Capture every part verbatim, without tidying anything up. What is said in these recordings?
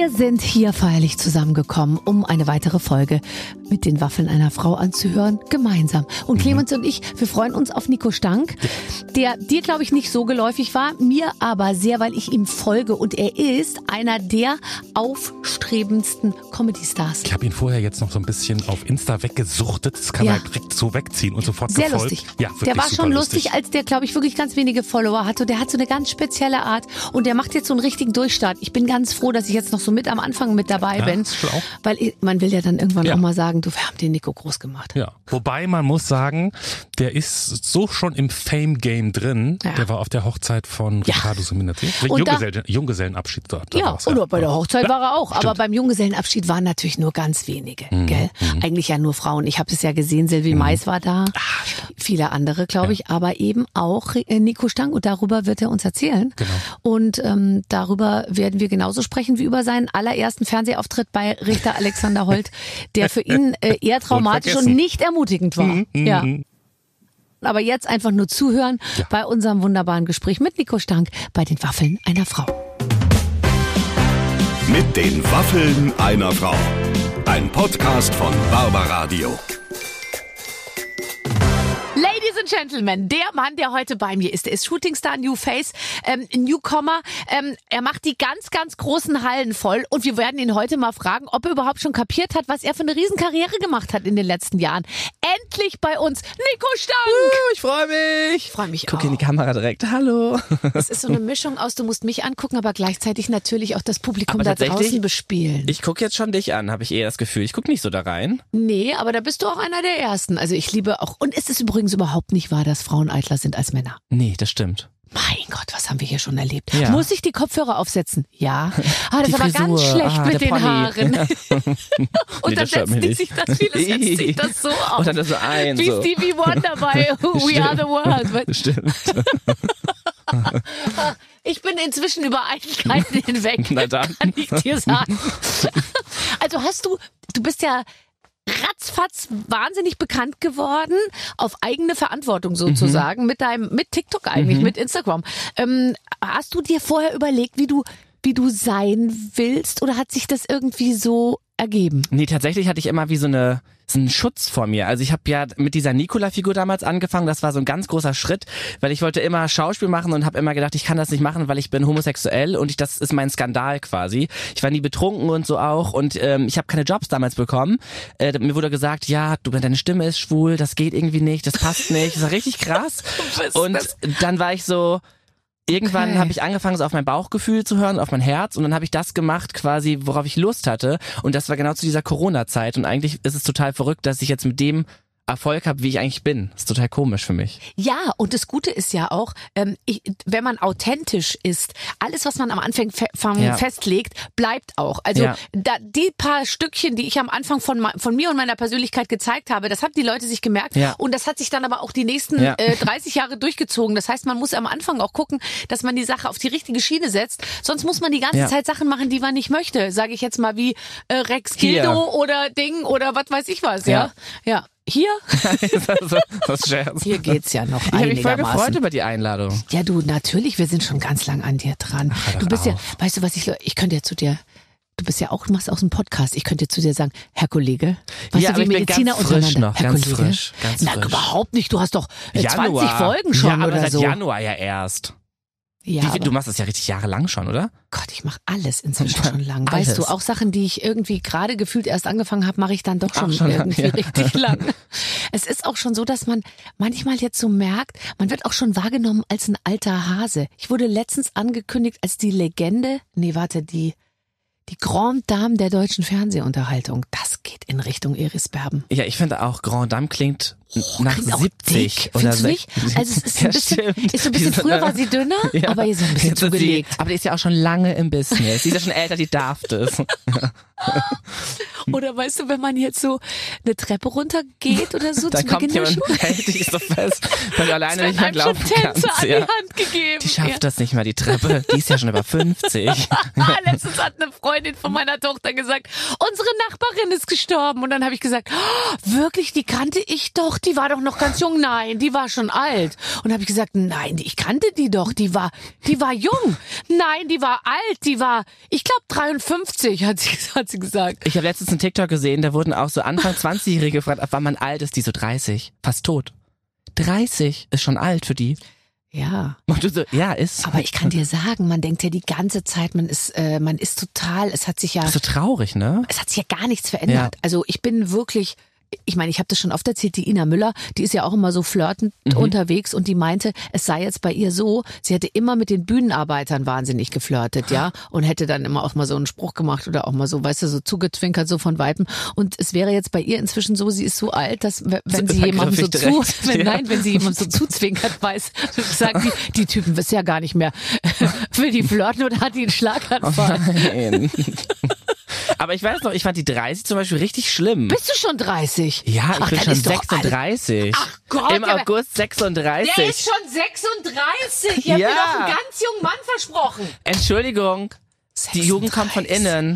Wir sind hier feierlich zusammengekommen, um eine weitere Folge mit den Waffeln einer Frau anzuhören, gemeinsam. Und Clemens und ich, wir freuen uns auf Nico Stank, der dir, glaube ich, nicht so geläufig war, mir aber sehr, weil ich ihm folge. Und er ist einer der aufstrebendsten Comedy-Stars. Ich habe ihn vorher jetzt noch so ein bisschen auf Insta weggesuchtet. Das kann Ja. man direkt so wegziehen und sofort Sehr gefolgt. lustig. Ja, wirklich der war super schon lustig, als der, glaube ich, wirklich ganz wenige Follower hatte. Und der hat so eine ganz spezielle Art. Und der macht jetzt so einen richtigen Durchstart. Ich bin ganz froh, dass ich jetzt noch so mit am Anfang mit dabei Ja, bin. ist schlau. Weil ich, man will ja dann irgendwann Ja. auch mal sagen, du, wir haben den Nico groß gemacht. Ja, wobei man muss sagen, der ist so schon im Fame-Game drin. Ja. Der war auf der Hochzeit von Ja. Ricardo Simonetti. Und Junggesellen, Junggesellenabschied dort. da Ja, war's, und bei der Hochzeit war er auch. Aber Stimmt. beim Junggesellenabschied waren natürlich nur ganz wenige, Mhm. gell? Eigentlich ja nur Frauen. Ich habe es ja gesehen, Sylvie Mais war da, viele andere, glaube ich, aber eben auch äh, Nico Stank. Und darüber wird er uns erzählen. Genau. Und ähm, darüber werden wir genauso sprechen wie über seinen allerersten Fernsehauftritt bei Richter Alexander Holt, der für ihn äh, eher traumatisch und, Unvergessen. nicht ermutigend war. Mhm, mhm, Ja. mhm. Aber jetzt einfach nur zuhören Ja. bei unserem wunderbaren Gespräch mit Nico Stank bei den Waffeln einer Frau. Mit den Waffeln einer Frau. Ein Podcast von Barbaradio. Ladies and Gentlemen, der Mann, der heute bei mir ist, der ist Shootingstar, New Face, ähm, Newcomer. Ähm, er macht die ganz, ganz großen Hallen voll und wir werden ihn heute mal fragen, ob er überhaupt schon kapiert hat, was er für eine Riesenkarriere gemacht hat in den letzten Jahren. Endlich bei uns Nico Stank! Ich freue mich. Ich freue mich Guck auch. in die Kamera direkt. Hallo. Es ist so eine Mischung aus, du musst mich angucken, aber gleichzeitig natürlich auch das Publikum Aber da tatsächlich- draußen bespielen. Ich gucke jetzt schon dich an, habe ich eher das Gefühl. Ich gucke nicht so da rein. Nee, aber da bist du auch einer der Ersten. Also ich liebe auch, und es ist übrigens überhaupt nicht wahr, dass Frauen eitler sind als Männer. Nee, das stimmt. Mein Gott, was haben wir hier schon erlebt? Ja. Muss ich die Kopfhörer aufsetzen? Ja. Ah, das Die ist aber ganz Frisur. schlecht Ah, mit der den Pony. Haaren. Und Nee, dann das stört setzt mich die nicht. sich das, viele setzt sich das so auf. Und dann das so ein. Wie so. Stevie Wonder bei We Are the World. Stimmt. Ich bin inzwischen über Einigkeiten hinweg. Na dann. Kann ich dir sagen. Also hast du, du bist ja ratzfatz wahnsinnig bekannt geworden, auf eigene Verantwortung sozusagen, Mhm. mit deinem, mit TikTok eigentlich, mit Instagram. Ähm, hast du dir vorher überlegt, wie du, wie du sein willst, oder hat sich das irgendwie so ergeben? Nee, tatsächlich hatte ich immer wie so eine so einen Schutz vor mir. Also ich habe ja mit dieser Nicola-Figur damals angefangen. Das war so ein ganz großer Schritt, weil ich wollte immer Schauspiel machen und habe immer gedacht, ich kann das nicht machen, weil ich bin homosexuell und ich, das ist mein Skandal quasi. Ich war nie betrunken und so auch und ähm, ich habe keine Jobs damals bekommen. Äh, mir wurde gesagt, ja, du, deine Stimme ist schwul, das geht irgendwie nicht, das passt nicht. Das war richtig krass. Und dann war ich so... Irgendwann Okay. habe ich angefangen, so auf mein Bauchgefühl zu hören, auf mein Herz, und dann habe ich das gemacht, quasi, worauf ich Lust hatte. Und das war genau zu dieser Corona-Zeit. Und eigentlich ist es total verrückt, dass ich jetzt mit dem Erfolg habe, wie ich eigentlich bin. Das ist total komisch für mich. Ja, und das Gute ist ja auch, ähm, ich, wenn man authentisch ist, alles, was man am Anfang fe Ja. festlegt, bleibt auch. Also Ja. da, die paar Stückchen, die ich am Anfang von, ma- von mir und meiner Persönlichkeit gezeigt habe, das haben die Leute sich gemerkt. Ja. Und das hat sich dann aber auch die nächsten Ja. äh, dreißig Jahre durchgezogen. Das heißt, man muss am Anfang auch gucken, dass man die Sache auf die richtige Schiene setzt. Sonst muss man die ganze Ja. Zeit Sachen machen, die man nicht möchte. Sage ich jetzt mal wie äh, Rex Hier. Gildo oder Ding oder was weiß ich was. Ja, ja. Hier? das ist Scherz. Hier geht's ja noch Ich habe mich voll einigermaßen. gefreut über die Einladung. Ja, du, natürlich, wir sind schon ganz lang an dir dran. Ach, hör Du doch bist ja, auf. weißt du was, ich, ich könnte ja zu dir, du bist ja auch, du machst auch so einen Podcast, ich könnte dir zu dir sagen, Herr Kollege, weißt Ja, du, aber wie ich bin Mediziner ganz frisch untereinander, noch, Herr ganz Kollege? frisch, ganz Na, frisch. überhaupt nicht, du hast doch äh, zwanzig Januar. Folgen schon ja, aber oder seit so. Januar ja erst. Ja, Wie viel, aber, du machst das ja richtig jahrelang schon, oder? Gott, ich mache alles inzwischen schon lang. Alles. Weißt du, auch Sachen, die ich irgendwie gerade gefühlt erst angefangen habe, mache ich dann doch Ach, schon, schon lang, irgendwie ja. richtig lang. Es ist auch schon so, dass man manchmal jetzt so merkt, man wird auch schon wahrgenommen als ein alter Hase. Ich wurde letztens angekündigt als die Legende, nee, warte, die die Grande Dame der deutschen Fernsehunterhaltung. Das geht in Richtung Iris Berben. Ja, ich finde auch Grand Dame klingt nach Klingt auch siebzig dick, oder findest du nicht? sechzig. Also es ist ein Ja, bisschen, stimmt. ist so ein bisschen, Die früher sind- war sie dünner, Ja. aber hier so ein bisschen Jetzt ist zugelegt. Sie, aber die ist ja auch schon lange im Business. Die ist ja schon älter, die darf das. Oder weißt du, wenn man jetzt so eine Treppe runtergeht oder so, Da zu kommt Beginn der jemand, Schule. hält dich so fest, weil du alleine nicht mehr einem schon glauben Tänze kannst. an Ja. die Hand gegeben. Die schafft Ja. das nicht mal, die Treppe. Die ist ja schon über fünfzig. Letztens hat eine Freundin von meiner Tochter gesagt, unsere Nachbarin ist gestorben. Und dann habe ich gesagt, oh, wirklich, die kannte ich doch, die war doch noch ganz jung. Nein, die war schon alt. Und habe ich gesagt, nein, ich kannte die doch, die war, die war jung. Nein, die war alt, die war, ich glaube dreiundfünfzig, hat sie, hat sie gesagt. Ich habe letztens einen TikTok gesehen, da wurden auch so Anfang zwanzigjährige gefragt, ab wann man alt ist, die so dreißig, fast tot. dreißig ist schon alt für die. Ja. Und du so, ja, ist. Aber ich kann dir sagen, man denkt ja die ganze Zeit, man ist, äh, man ist total, es hat sich ja, Das ist so traurig, ne? es hat sich ja gar nichts verändert. Ja. Also ich bin wirklich, ich meine, ich habe das schon oft erzählt, die Ina Müller, die ist ja auch immer so flirtend mhm. unterwegs und die meinte, es sei jetzt bei ihr so, sie hätte immer mit den Bühnenarbeitern wahnsinnig geflirtet, ja, und hätte dann immer auch mal so einen Spruch gemacht oder auch mal so, weißt du, so zugezwinkert, so von Weitem. Und es wäre jetzt bei ihr inzwischen so, sie ist so alt, dass wenn sie jemandem so zu, wenn, ja. nein, wenn sie jemandem so zuzwinkert, weiß, sagt die, die Typen wissen ja gar nicht mehr, will die flirten oder hat die einen Schlaganfall? Nein. Aber ich weiß noch, ich fand die dreißig zum Beispiel richtig schlimm. Bist du schon dreißig? Ja, ich Ach, bin dann schon ist doch sechsunddreißig. Ach Gott, Im der- August sechsunddreißig. Der ist schon sechsunddreißig. Ich hab Ja. mir doch einen ganz jungen Mann versprochen. Entschuldigung, die Jugend kommt von innen.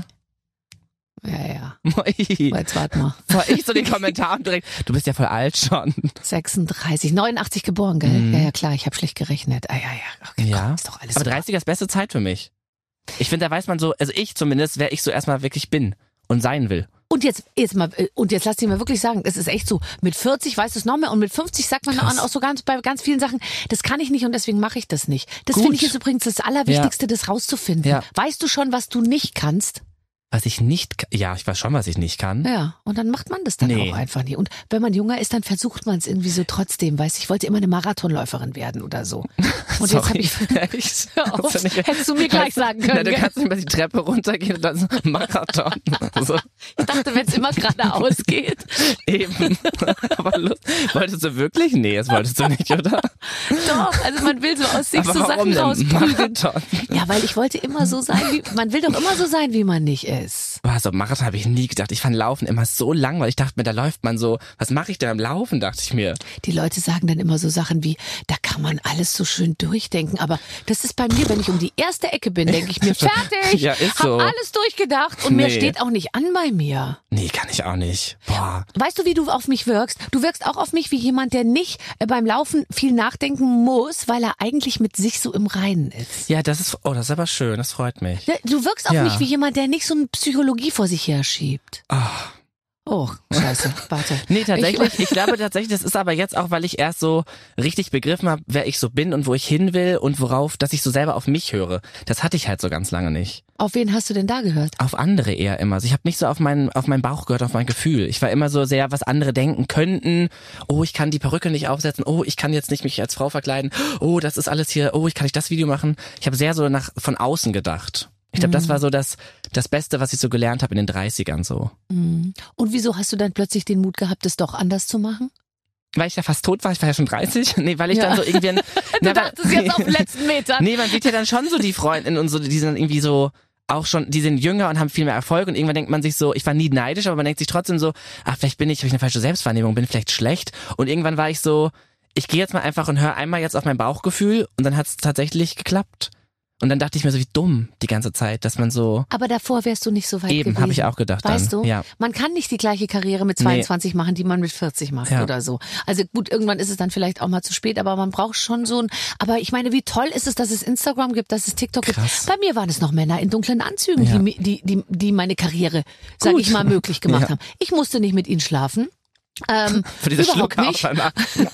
Ja, ja. Moi. Jetzt warte mal. Boah, ich so den Kommentaren direkt, du bist ja voll alt schon. sechsunddreißig, neunundachtzig geboren, gell? Mhm. Ja, ja, klar, ich habe schlecht gerechnet. Ah, ja, ja. Okay, Ja. komm, ist doch alles Aber super. dreißiger ist beste Zeit für mich. Ich finde, da weiß man so, also ich zumindest, wer ich so erstmal wirklich bin und sein will. Und jetzt, jetzt mal, und jetzt lass dich mal wirklich sagen, es ist echt so, mit vierzig weißt du es noch mehr und mit fünfzig sagt man Krass. auch so ganz, bei ganz vielen Sachen, das kann ich nicht und deswegen mache ich das nicht. Das Gut. finde ich ist übrigens das Allerwichtigste, das rauszufinden. Ja. Weißt du schon, was du nicht kannst? Was ich nicht, ka- ja, ich weiß schon, was ich nicht kann. Ja, und dann macht man das dann Nee. auch einfach nicht. Und wenn man jünger ist, dann versucht man es irgendwie so trotzdem. Weißt, ich wollte immer eine Marathonläuferin werden oder so. Und jetzt habe Sorry. ich, Echt? hör auf, Hast nicht- hättest du mir gleich sagen Na, können. du gell? kannst nicht mal die Treppe runtergehen und dann so Marathon. So, Ich dachte, wenn es immer geradeaus geht. eben. Aber Lust, wolltest du wirklich? Nee, das wolltest du nicht, oder? Doch, also man will so aus sich Aber so warum Sachen denn rausprügeln. Marathon? Ja, weil ich wollte immer so sein, wie, man will doch immer so sein, wie man nicht ist. Boah, so Marathon habe ich nie gedacht. Ich fand Laufen immer so lang, weil ich dachte mir, da läuft man so, was mache ich denn am Laufen, dachte ich mir. Die Leute sagen dann immer so Sachen wie, da kann man alles so schön durchdenken. Aber das ist bei mir, wenn ich um die erste Ecke bin, denke ich mir, fertig, Ja, ist hab so. alles durchgedacht und mehr Nee. steht auch nicht an bei mir. Nee, kann ich auch nicht. Boah. Weißt du, wie du auf mich wirkst? Du wirkst auch auf mich wie jemand, der nicht äh, beim Laufen viel nachdenken muss, weil er eigentlich mit sich so im Reinen ist. Ja, das ist, oh, das ist aber schön, das freut mich. Ja, Du wirkst auf Ja. mich wie jemand, der nicht so eine Psychologie vor sich her schiebt. Ah. Oh, scheiße, warte. Nee, tatsächlich. Ich glaube tatsächlich, das ist aber jetzt auch, weil ich erst so richtig begriffen habe, wer ich so bin und wo ich hin will und worauf, dass ich so selber auf mich höre. Das hatte ich halt so ganz lange nicht. Auf wen hast du denn da gehört? Auf andere eher immer. Also ich habe nicht so auf meinen auf meinen Bauch gehört, auf mein Gefühl. Ich war immer so sehr, was andere denken könnten. Oh, ich kann die Perücke nicht aufsetzen. Oh, ich kann jetzt nicht mich als Frau verkleiden. Oh, das ist alles hier. Oh, ich kann nicht das Video machen. Ich habe sehr so nach von außen gedacht. Ich glaube, das war so das das Beste, was ich so gelernt habe in den dreißigern so. Und wieso hast du dann plötzlich den Mut gehabt, es doch anders zu machen? Weil ich ja fast tot war, ich war ja schon dreißig. Nee, weil ich Ja. dann so irgendwie... Ein, Du dachtest jetzt auf den letzten Metern. Nee, man sieht ja dann schon so die Freundinnen und so, die sind dann irgendwie so auch schon, die sind jünger und haben viel mehr Erfolg und irgendwann denkt man sich so, ich war nie neidisch, aber man denkt sich trotzdem so, ach, vielleicht bin ich, habe ich eine falsche Selbstwahrnehmung, bin vielleicht schlecht und irgendwann war ich so, ich gehe jetzt mal einfach und höre einmal jetzt auf mein Bauchgefühl und dann hat es tatsächlich geklappt. Und dann dachte ich mir so, wie dumm die ganze Zeit, dass man so, Aber davor wärst du nicht so weit eben, gewesen. habe ich auch gedacht Weißt dann. du? Ja. Man kann nicht die gleiche Karriere mit zweiundzwanzig machen, die man mit vierzig macht Ja. oder so. Also gut, irgendwann ist es dann vielleicht auch mal zu spät, aber man braucht schon so ein, aber ich meine, wie toll ist es, dass es Instagram gibt, dass es TikTok Krass. gibt. Bei mir waren es noch Männer in dunklen Anzügen, Ja. die, mi- die, die, die meine Karriere, sag Gut. ich mal, möglich gemacht Ja. haben. Ich musste nicht mit ihnen schlafen. Ähm, Für diese überhaupt Schlucke nicht. auf einmal.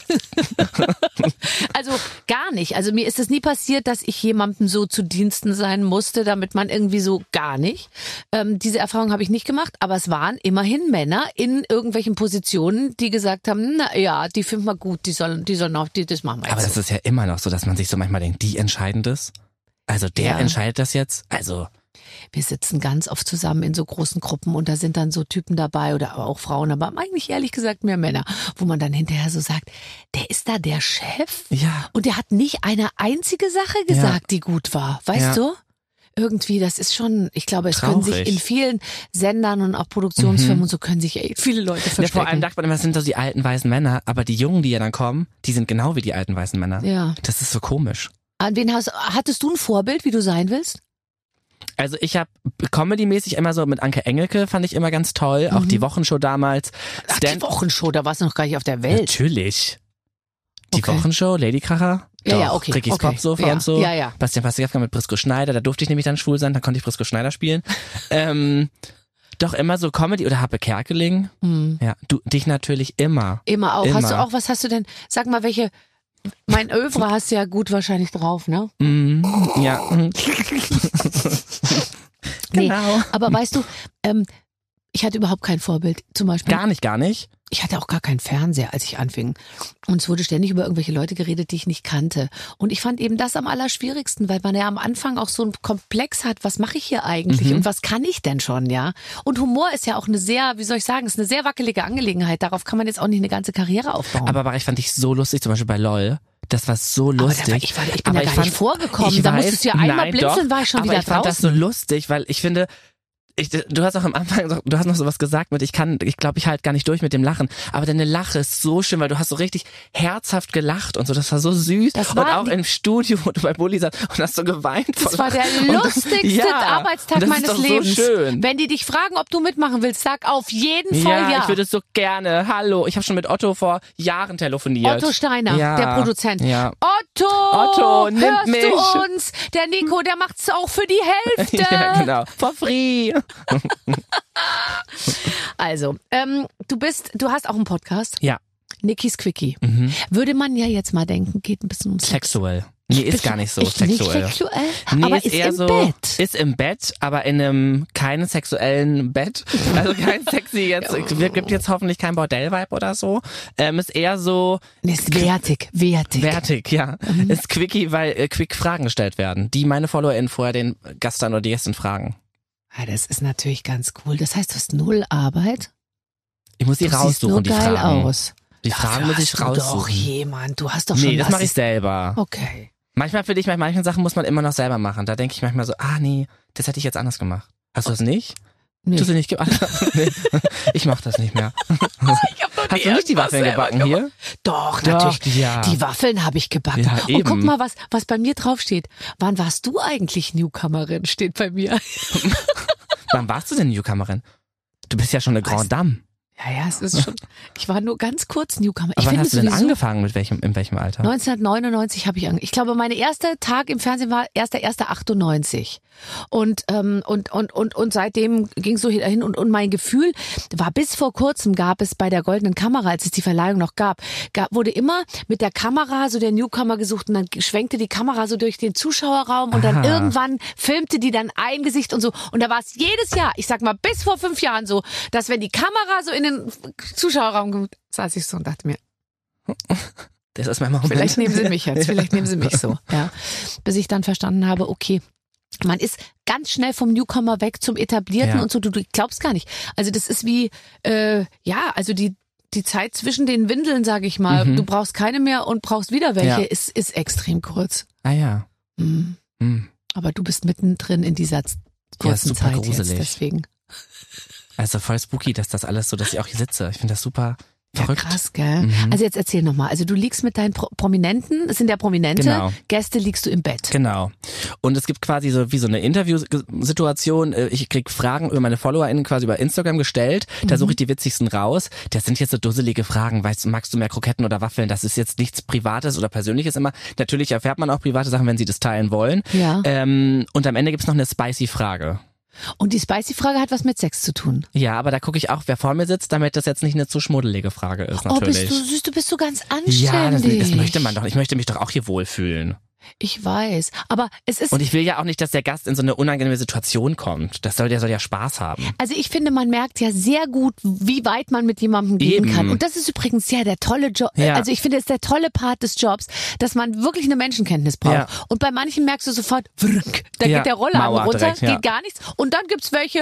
Also gar nicht. Also mir ist es nie passiert, dass ich jemandem so zu Diensten sein musste, damit man irgendwie so gar nicht. Ähm, diese Erfahrung habe ich nicht gemacht, aber es waren immerhin Männer in irgendwelchen Positionen, die gesagt haben, na ja, die finden wir gut, die sollen, die sollen auch, die, das machen wir Aber jetzt das so. ist ja immer noch so, dass man sich so manchmal denkt, die entscheiden das? Also der Ja. entscheidet das jetzt? Also, Wir sitzen ganz oft zusammen in so großen Gruppen und da sind dann so Typen dabei oder auch Frauen, aber eigentlich ehrlich gesagt mehr Männer, wo man dann hinterher so sagt, der ist da der Chef ja. und der hat nicht eine einzige Sache gesagt, die gut war, weißt Ja. du? irgendwie, das ist schon, ich glaube, es Traurig. können sich in vielen Sendern und auch Produktionsfirmen und so können sich ey, viele Leute verstecken. Ja, vor allem dachte man immer, das sind so die alten weißen Männer, aber die Jungen, die ja dann kommen, die sind genau wie die alten weißen Männer. Ja. Das ist so komisch. An wen hast, hattest du ein Vorbild, wie du sein willst? Also ich habe Comedy-mäßig immer so mit Anke Engelke, fand ich immer ganz toll, auch die Wochenshow damals. Ach, Stan- die Wochenshow, da warst du noch gar nicht auf der Welt. Natürlich. Die Okay. Wochenshow, Lady Kracher, Ja, doch, ja, okay, Rickys okay. Popsofa Ja, und so. ja, ja. Bastian Pastewka mit Prisco Schneider, da durfte ich nämlich dann schwul sein, da konnte ich Prisco Schneider spielen. ähm, doch immer so Comedy oder Happe Kerkeling. Hm. Ja, du dich natürlich immer. Immer auch. Immer. Hast du auch, was hast du denn, sag mal, welche, mein Övre hast du ja gut wahrscheinlich drauf, ne? Mm, ja. mm. Nee, Genau. aber weißt du, ähm, ich hatte überhaupt kein Vorbild. Zum Beispiel, Gar nicht, gar nicht. ich hatte auch gar keinen Fernseher, als ich anfing. Und es wurde ständig über irgendwelche Leute geredet, die ich nicht kannte. Und ich fand eben das am allerschwierigsten, weil man ja am Anfang auch so einen Komplex hat, was mache ich hier eigentlich Mhm. und was kann ich denn schon, ja? Und Humor ist ja auch eine sehr, wie soll ich sagen, ist eine sehr wackelige Angelegenheit. Darauf kann man jetzt auch nicht eine ganze Karriere aufbauen. Aber, aber ich fand dich so lustig, zum Beispiel bei LOL. Das war so Aber lustig. da war, ich, war, ich bin Aber da ich gar nicht fand- vorgekommen. Ich Da weiß, musstest du ja einmal nein, blinzeln, doch, war ich schon aber wieder ich fand das draußen. so lustig, weil ich finde, ich, du hast auch am Anfang, so- du hast noch sowas gesagt mit, ich kann, ich glaube, ich halt gar nicht durch mit dem Lachen. Aber deine Lache ist so schön, weil du hast so richtig herzhaft gelacht und so. Das war so süß. Das und war auch die- im Studio, wo du bei Bulli saßt und hast so geweint. Das vor war der Lachen. Und das- lustigste ja, Arbeitstag und das meines ist doch Lebens. So schön. Wenn die dich fragen, ob du mitmachen willst, sag auf jeden Fall Ja, ja. ich würde es so gerne. Hallo, ich habe schon mit Otto vor Jahren telefoniert. Otto Steiner, ja. der Produzent. Ja. Otto, Otto, nimm hörst mich. du uns? Der Nico, der macht's auch für die Hälfte. Ja, genau. For free. Also, ähm, du bist, du hast auch einen Podcast. Ja. Nikis Quickie. Mhm. Würde man ja jetzt mal denken, geht ein bisschen um Sex. Sexuell. Nee, ist gar nicht so Ist nicht sexuell. sexuell, Nee, aber ist, ist eher im so, Bett. ist im Bett, aber in einem keinen sexuellen Bett. Also kein sexy jetzt, gibt jetzt hoffentlich kein Bordell-Vibe oder so. Ähm, ist eher so Nee, ist wertig, wertig. wertig, ja. Mhm. Ist quickie, weil äh, quick Fragen gestellt werden, die meine FollowerInnen vorher den Gast dann oder die Gästin fragen. Ja, das ist natürlich ganz cool. Das heißt, du hast null Arbeit. Ich muss die Du siehst nur raussuchen, die geil Fragen. aus. Die Dafür Fragen muss ich hast du doch raussuchen. jemand. Du hast doch schon Nee, das was. mache ich selber. Okay. Manchmal finde ich, bei manchen Sachen muss man immer noch selber machen. Da denke ich manchmal so, ah nee, das hätte ich jetzt anders gemacht. Hast du das nicht? Nee. Du sie nicht ge- nee. Ich mach das nicht mehr. Hast du nicht die Waffeln gebacken hier? Doch, Doch, natürlich. ja. Die Waffeln habe ich gebacken. Ja, Und eben. guck mal, was, was bei mir draufsteht. Wann warst du eigentlich Newcomerin? Steht bei mir. Wann warst du denn Newcomerin? Du bist ja schon eine Weißt- Grande Dame. Ja, ja, es ist schon. Ich war nur ganz kurz Newcomer. Ich Aber wann finde hast du denn sowieso- angefangen? Mit welchem, in welchem Alter? neunzehnhundertneunundneunzig habe ich angefangen. Ich glaube, mein erster Tag im Fernsehen war erster erster achtundneunzig. Und, ähm, und, und, und, und seitdem ging es so hin und, und mein Gefühl war, bis vor kurzem gab es bei der Goldenen Kamera, als es die Verleihung noch gab, gab wurde immer mit der Kamera so der Newcomer gesucht und dann schwenkte die Kamera so durch den Zuschauerraum und dann Aha. irgendwann filmte die dann ein Gesicht und so. Und da war es jedes Jahr, ich sag mal bis vor fünf Jahren so, dass wenn die Kamera so in den Zuschauerraum kommt, saß ich so und dachte mir, Das ist mein Moment. vielleicht nehmen sie mich jetzt, vielleicht nehmen sie mich so. Ja. Bis ich dann verstanden habe, okay, man ist ganz schnell vom Newcomer weg zum Etablierten Ja. und so, du, du glaubst gar nicht. Also das ist wie, äh, ja, also die die Zeit zwischen den Windeln, sage ich mal, Mhm. du brauchst keine mehr und brauchst wieder welche, Ja. ist, ist extrem kurz. Ah ja. Mhm. Hm. Aber du bist mittendrin in dieser z- kurzen super Zeit gruselig. jetzt, deswegen. Also voll spooky, dass das alles so, dass ich auch hier sitze. Ich finde das super Ja, verrückt. krass, gell? Mhm. Also jetzt erzähl nochmal. Also du liegst mit deinen Pro Prominenten, es sind ja Prominente, Genau. Gäste liegst du im Bett. Genau. Und es gibt quasi so wie so eine Interviewsituation. Ich krieg Fragen über meine FollowerInnen quasi über Instagram gestellt. Da suche ich die witzigsten raus. Das sind jetzt so dusselige Fragen. Weißt du, magst du mehr Kroketten oder Waffeln? Das ist jetzt nichts Privates oder Persönliches immer. Natürlich erfährt man auch private Sachen, wenn sie das teilen wollen. Ja. Ähm, und am Ende gibt's noch eine spicy Frage. Und die Spicy-Frage hat was mit Sex zu tun. Ja, aber da gucke ich auch, wer vor mir sitzt, damit das jetzt nicht eine zu schmuddelige Frage ist, Oh, natürlich. bist du süß, du bist so ganz anständig. ja, das, das möchte man doch. Ich möchte mich doch auch hier wohlfühlen. Ich weiß, aber es ist, Und ich will ja auch nicht, dass der Gast in so eine unangenehme Situation kommt. Das soll, der soll ja Spaß haben. also ich finde, man merkt ja sehr gut, wie weit man mit jemandem gehen Eben. kann. Und das ist übrigens ja der tolle Job. Ja. Also ich finde, es ist der tolle Part des Jobs, dass man wirklich eine Menschenkenntnis braucht. Ja. Und bei manchen merkst du sofort, vrrk, da Ja, geht der Rollladen Mauer runter, direkt, ja. geht gar nichts. Und dann gibt's welche,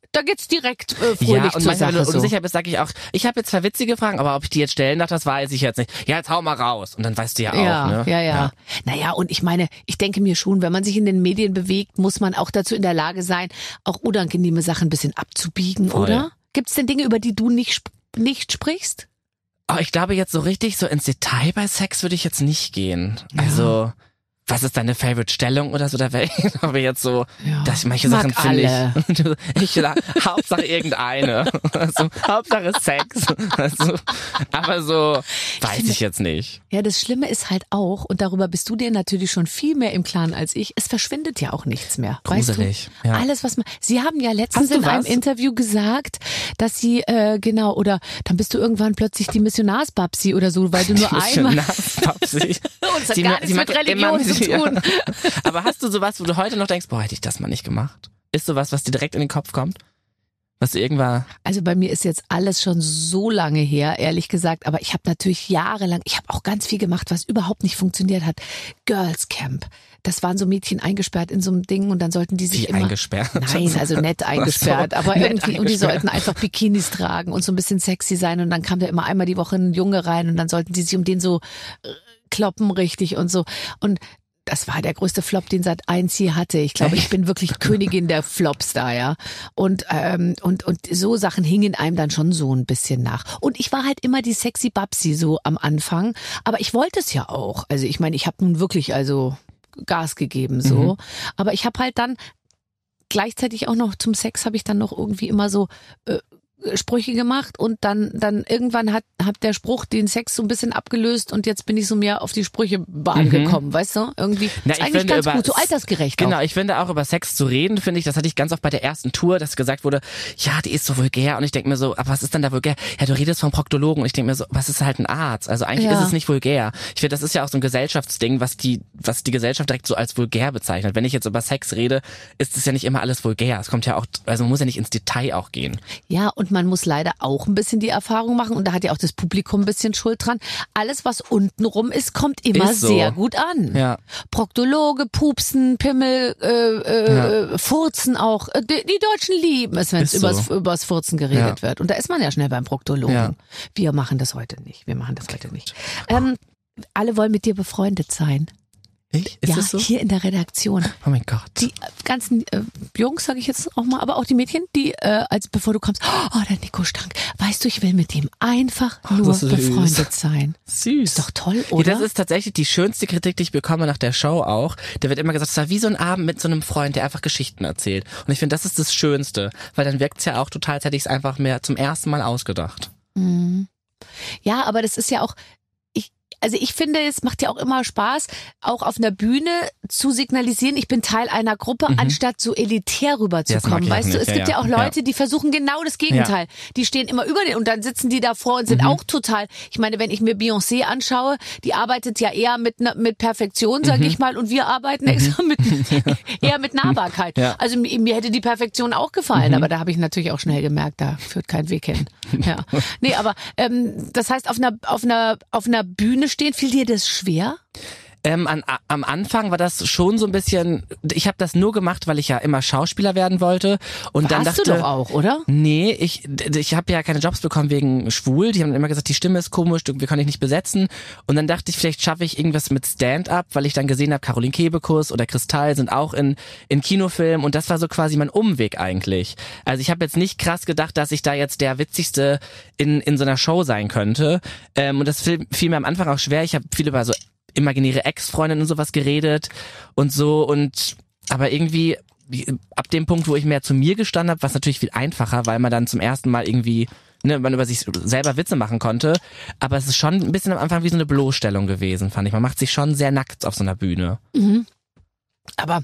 da geht's direkt äh, fröhlich Ja, und zur manchmal, wenn Sache. du So. unsicher bist, sage ich auch, ich habe jetzt zwei witzige Fragen, aber ob ich die jetzt stellen darf, das weiß ich jetzt nicht. Ja, jetzt hau mal raus. Und dann weißt du ja auch, Ja, ne? ja, ja. Naja, und ich meine, ich denke mir schon, wenn man sich in den Medien bewegt, muss man auch dazu in der Lage sein, auch unangenehme Sachen ein bisschen abzubiegen, Voll. oder? Gibt's denn Dinge, über die du nicht, sp- nicht sprichst? Aber ich glaube jetzt so richtig, so ins Detail bei Sex würde ich jetzt nicht gehen. Also, was ist deine Favorite-Stellung oder so? Da wäre ich aber jetzt so, Ja. dass manche Mag Sachen finde alle. ich, ich Hauptsache irgendeine. Also, Hauptsache Sex. Also, aber so, weiß finde- ich jetzt nicht. Ja, das Schlimme ist halt auch, und darüber bist du dir natürlich schon viel mehr im Klaren als ich, es verschwindet ja auch nichts mehr. Gruselig, Weißt du? ja. Alles, was man. Sie haben ja letztens Hast du in einem was? Interview gesagt, dass sie, äh, genau, oder dann bist du irgendwann plötzlich die Missionarsbabsi oder so, weil du nur einmal. Missionarsbabsi. Das hat Sie gar ma- nichts sie mit mag Religion immer- zu tun. Aber hast du sowas, wo du heute noch denkst, boah, hätte ich das mal nicht gemacht? Ist sowas, was dir direkt in den Kopf kommt? Was du irgendwann... Also bei mir ist jetzt alles schon so lange her, ehrlich gesagt. Aber ich habe natürlich jahrelang, ich habe auch ganz viel gemacht, was überhaupt nicht funktioniert hat. Girls Camp. Das waren so Mädchen eingesperrt in so einem Ding und dann sollten die sich Wie immer... eingesperrt? Nein, also nett eingesperrt, Ach so, aber nett irgendwie, und die eingesperrt. sollten einfach Bikinis tragen und so ein bisschen sexy sein und dann kam da immer einmal die Woche ein Junge rein und dann sollten die sich um den so äh, kloppen richtig und so. Und das war der größte Flop, den Sat eins je hatte. Ich glaube, ich bin wirklich Königin der Flops da, ja. Und, ähm, und, und so Sachen hingen einem dann schon so ein bisschen nach. Und ich war halt immer die sexy Babsi so am Anfang. Aber ich wollte es ja auch. Also ich meine, ich habe nun wirklich also Gas gegeben so. Mhm. Aber ich habe halt dann gleichzeitig auch noch zum Sex habe ich dann noch irgendwie immer so äh, Sprüche gemacht und dann dann irgendwann hat hat der Spruch den Sex so ein bisschen abgelöst und jetzt bin ich so mehr auf die Sprüchebahn Mhm. gekommen, weißt du? Irgendwie Na, ist ich eigentlich finde, ganz über- gut, so altersgerecht Genau, auch. ich finde auch über Sex zu reden, finde ich, das hatte ich ganz oft bei der ersten Tour, dass gesagt wurde, ja, die ist so vulgär und ich denke mir so, aber was ist denn da vulgär? Ja, du redest vom Proktologen und ich denke mir so, was ist halt ein Arzt? Also eigentlich Ja. ist es nicht vulgär. Ich finde, das ist ja auch so ein Gesellschaftsding, was die was die Gesellschaft direkt so als vulgär bezeichnet. Wenn ich jetzt über Sex rede, ist es ja nicht immer alles vulgär. Es kommt ja auch, also man muss ja nicht ins Detail auch gehen. Ja, und man muss leider auch ein bisschen die Erfahrung machen und da hat ja auch das Publikum ein bisschen Schuld dran. Alles, was untenrum ist, kommt immer Ist so. sehr gut an. Ja. Proktologe, Pupsen, Pimmel, äh, äh, Ja. Furzen auch. Äh, Die, die Deutschen lieben es, wenn es Ist so. übers, übers Furzen geredet Ja. wird. Und da ist man ja schnell beim Proktologen. Ja. Wir machen das heute nicht. Wir machen das heute nicht. Ähm, alle wollen mit dir befreundet sein. Ich? Ist ja, das so? hier in der Redaktion. Oh mein Gott. Die ganzen äh, Jungs, sage ich jetzt auch mal, aber auch die Mädchen, die, äh, als bevor du kommst, oh, der Nico Stank, weißt du, ich will mit dem einfach nur das ist süß. befreundet sein. Süß. Ist doch toll, Ja, oder? das ist tatsächlich die schönste Kritik, die ich bekomme nach der Show auch. Da wird immer gesagt, es war wie so ein Abend mit so einem Freund, der einfach Geschichten erzählt. Und ich finde, das ist das Schönste, weil dann wirkt es ja auch total, als hätte ich es einfach mehr zum ersten Mal ausgedacht. Mhm. Ja, aber das ist ja auch, ich, also ich finde, es macht ja auch immer Spaß, auch auf einer Bühne zu signalisieren, ich bin Teil einer Gruppe, Mhm. anstatt so elitär Das mag rüberzukommen. ich auch Weißt du, nicht. es Ja, gibt ja, ja. auch Leute, die versuchen genau das Gegenteil. Die stehen immer über den und dann sitzen die davor und sind Mhm. auch total, ich meine, wenn ich mir Beyoncé anschaue, die arbeitet ja eher mit ne- mit Perfektion, sag Mhm. ich mal, und wir arbeiten extra mit eher mit Nahbarkeit. Ja. Also mir, mir hätte die Perfektion auch gefallen, Mhm. aber da habe ich natürlich auch schnell gemerkt, da führt kein Weg hin. Ja. Nee, aber ähm, das heißt, auf einer auf einer auf einer Bühne stehen, fiel dir das schwer? Ähm, an, a, am Anfang war das schon so ein bisschen, ich habe das nur gemacht, weil ich ja immer Schauspieler werden wollte. Und dann Hast dachte, du doch auch, oder? Nee, ich ich habe ja keine Jobs bekommen wegen schwul. Die haben immer gesagt, die Stimme ist komisch, wir können dich nicht besetzen. Und dann dachte ich, vielleicht schaffe ich irgendwas mit Stand-up, weil ich dann gesehen habe, Caroline Kebekus oder Kristall sind auch in in Kinofilmen und das war so quasi mein Umweg eigentlich. Also ich habe jetzt nicht krass gedacht, dass ich da jetzt der witzigste in in so einer Show sein könnte. Ähm, und das fiel, fiel mir am Anfang auch schwer. Ich habe viel über so imaginäre Ex-Freundinnen und sowas geredet und so und aber irgendwie ab dem Punkt, wo ich mehr zu mir gestanden habe, war es natürlich viel einfacher, weil man dann zum ersten Mal irgendwie, ne, man über sich selber Witze machen konnte, aber es ist schon ein bisschen am Anfang wie so eine Bloßstellung gewesen, fand ich. Man macht sich schon sehr nackt auf so einer Bühne. Mhm. Aber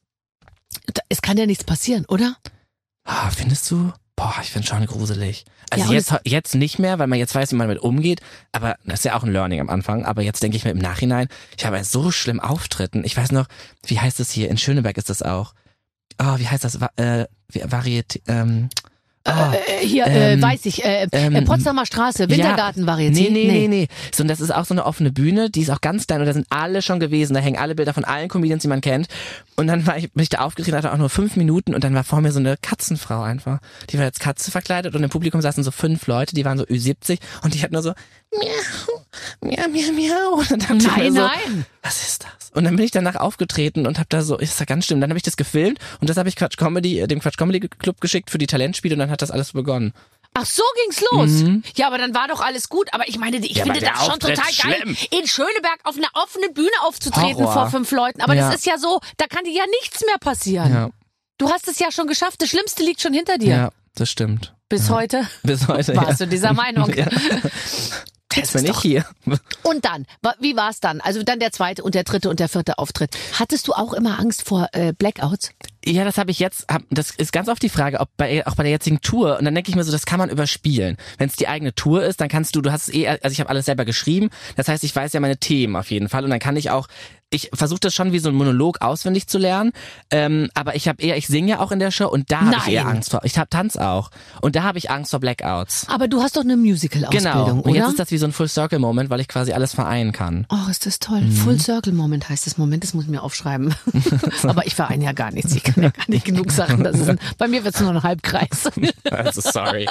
da- es kann ja nichts passieren, oder? Ah, findest du? Boah, ich finde schon gruselig. Also Ja, und jetzt jetzt nicht mehr, weil man jetzt weiß, wie man damit umgeht, aber das ist ja auch ein Learning am Anfang, aber jetzt denke ich mir im Nachhinein, ich habe so schlimm Auftritten. Ich weiß noch, wie heißt es hier, in Schöneberg ist das auch. Oh, wie heißt das? Va- äh, wie- Varieté, ähm, Ah, äh, hier, ähm, äh, weiß ich, äh, ähm, äh, Potsdamer Straße, Wintergarten-Varieté. Nee, nee, nee, nee. So, und das ist auch so eine offene Bühne, die ist auch ganz klein und da sind alle schon gewesen. Da hängen alle Bilder von allen Comedians, die man kennt. Und dann war ich, bin ich da aufgetreten, hatte auch nur fünf Minuten und dann war vor mir so eine Katzenfrau einfach. Die war als Katze verkleidet und im Publikum saßen so fünf Leute, die waren so Ü siebzig und die hat nur so miau, miau, miau, miau. Und dann dachte ich mir Nein, so, nein. was ist das? Und dann bin ich danach aufgetreten und hab da so, ist ja ganz schlimm. Dann habe ich das gefilmt und das habe ich Quatsch Comedy, dem Quatsch Comedy Club geschickt für die Talentspiele und dann hat das alles begonnen. Ach, so ging's los. Mhm. Ja, aber dann war doch alles gut. Aber ich meine, ich Ja, finde aber der das schon Auftritt total geil, schlimm. in Schöneberg auf einer offenen Bühne aufzutreten Horror. vor fünf Leuten. Aber Ja. das ist ja so, da kann dir ja nichts mehr passieren. Ja, Du hast es ja schon geschafft. Das Schlimmste liegt schon hinter dir. ja, das stimmt. Bis ja. heute Bis heute, warst ja. du dieser Meinung. Ja. Das Jetzt bin ist ich doch- hier. Und dann, wa- wie war's dann? Also dann der zweite und der dritte und der vierte Auftritt. Hattest du auch immer Angst vor äh, Blackouts? Ja, das habe ich jetzt, hab, das ist ganz oft die Frage, ob bei, auch bei der jetzigen Tour, und dann denke ich mir so, das kann man überspielen. Wenn es die eigene Tour ist, dann kannst du, du hast es eh, also ich habe alles selber geschrieben, das heißt, ich weiß ja meine Themen auf jeden Fall und dann kann ich auch, ich versuche das schon wie so ein Monolog auswendig zu lernen, ähm, aber ich habe eher, ich singe ja auch in der Show und da habe ich Nein. eher Angst vor, ich hab Tanz auch und da habe ich Angst vor Blackouts. Aber du hast doch eine Musical-Ausbildung, Genau, und oder? jetzt ist das wie so ein Full-Circle-Moment, weil ich quasi alles vereinen kann. Oh, ist das toll. Mhm. Full Circle Moment heißt das. Moment, das muss ich mir aufschreiben. Aber ich vereine ja gar nichts. Ich kann ja gar nicht genug Sachen. Das ist ein, bei mir wird es nur ein Halbkreis. Also sorry.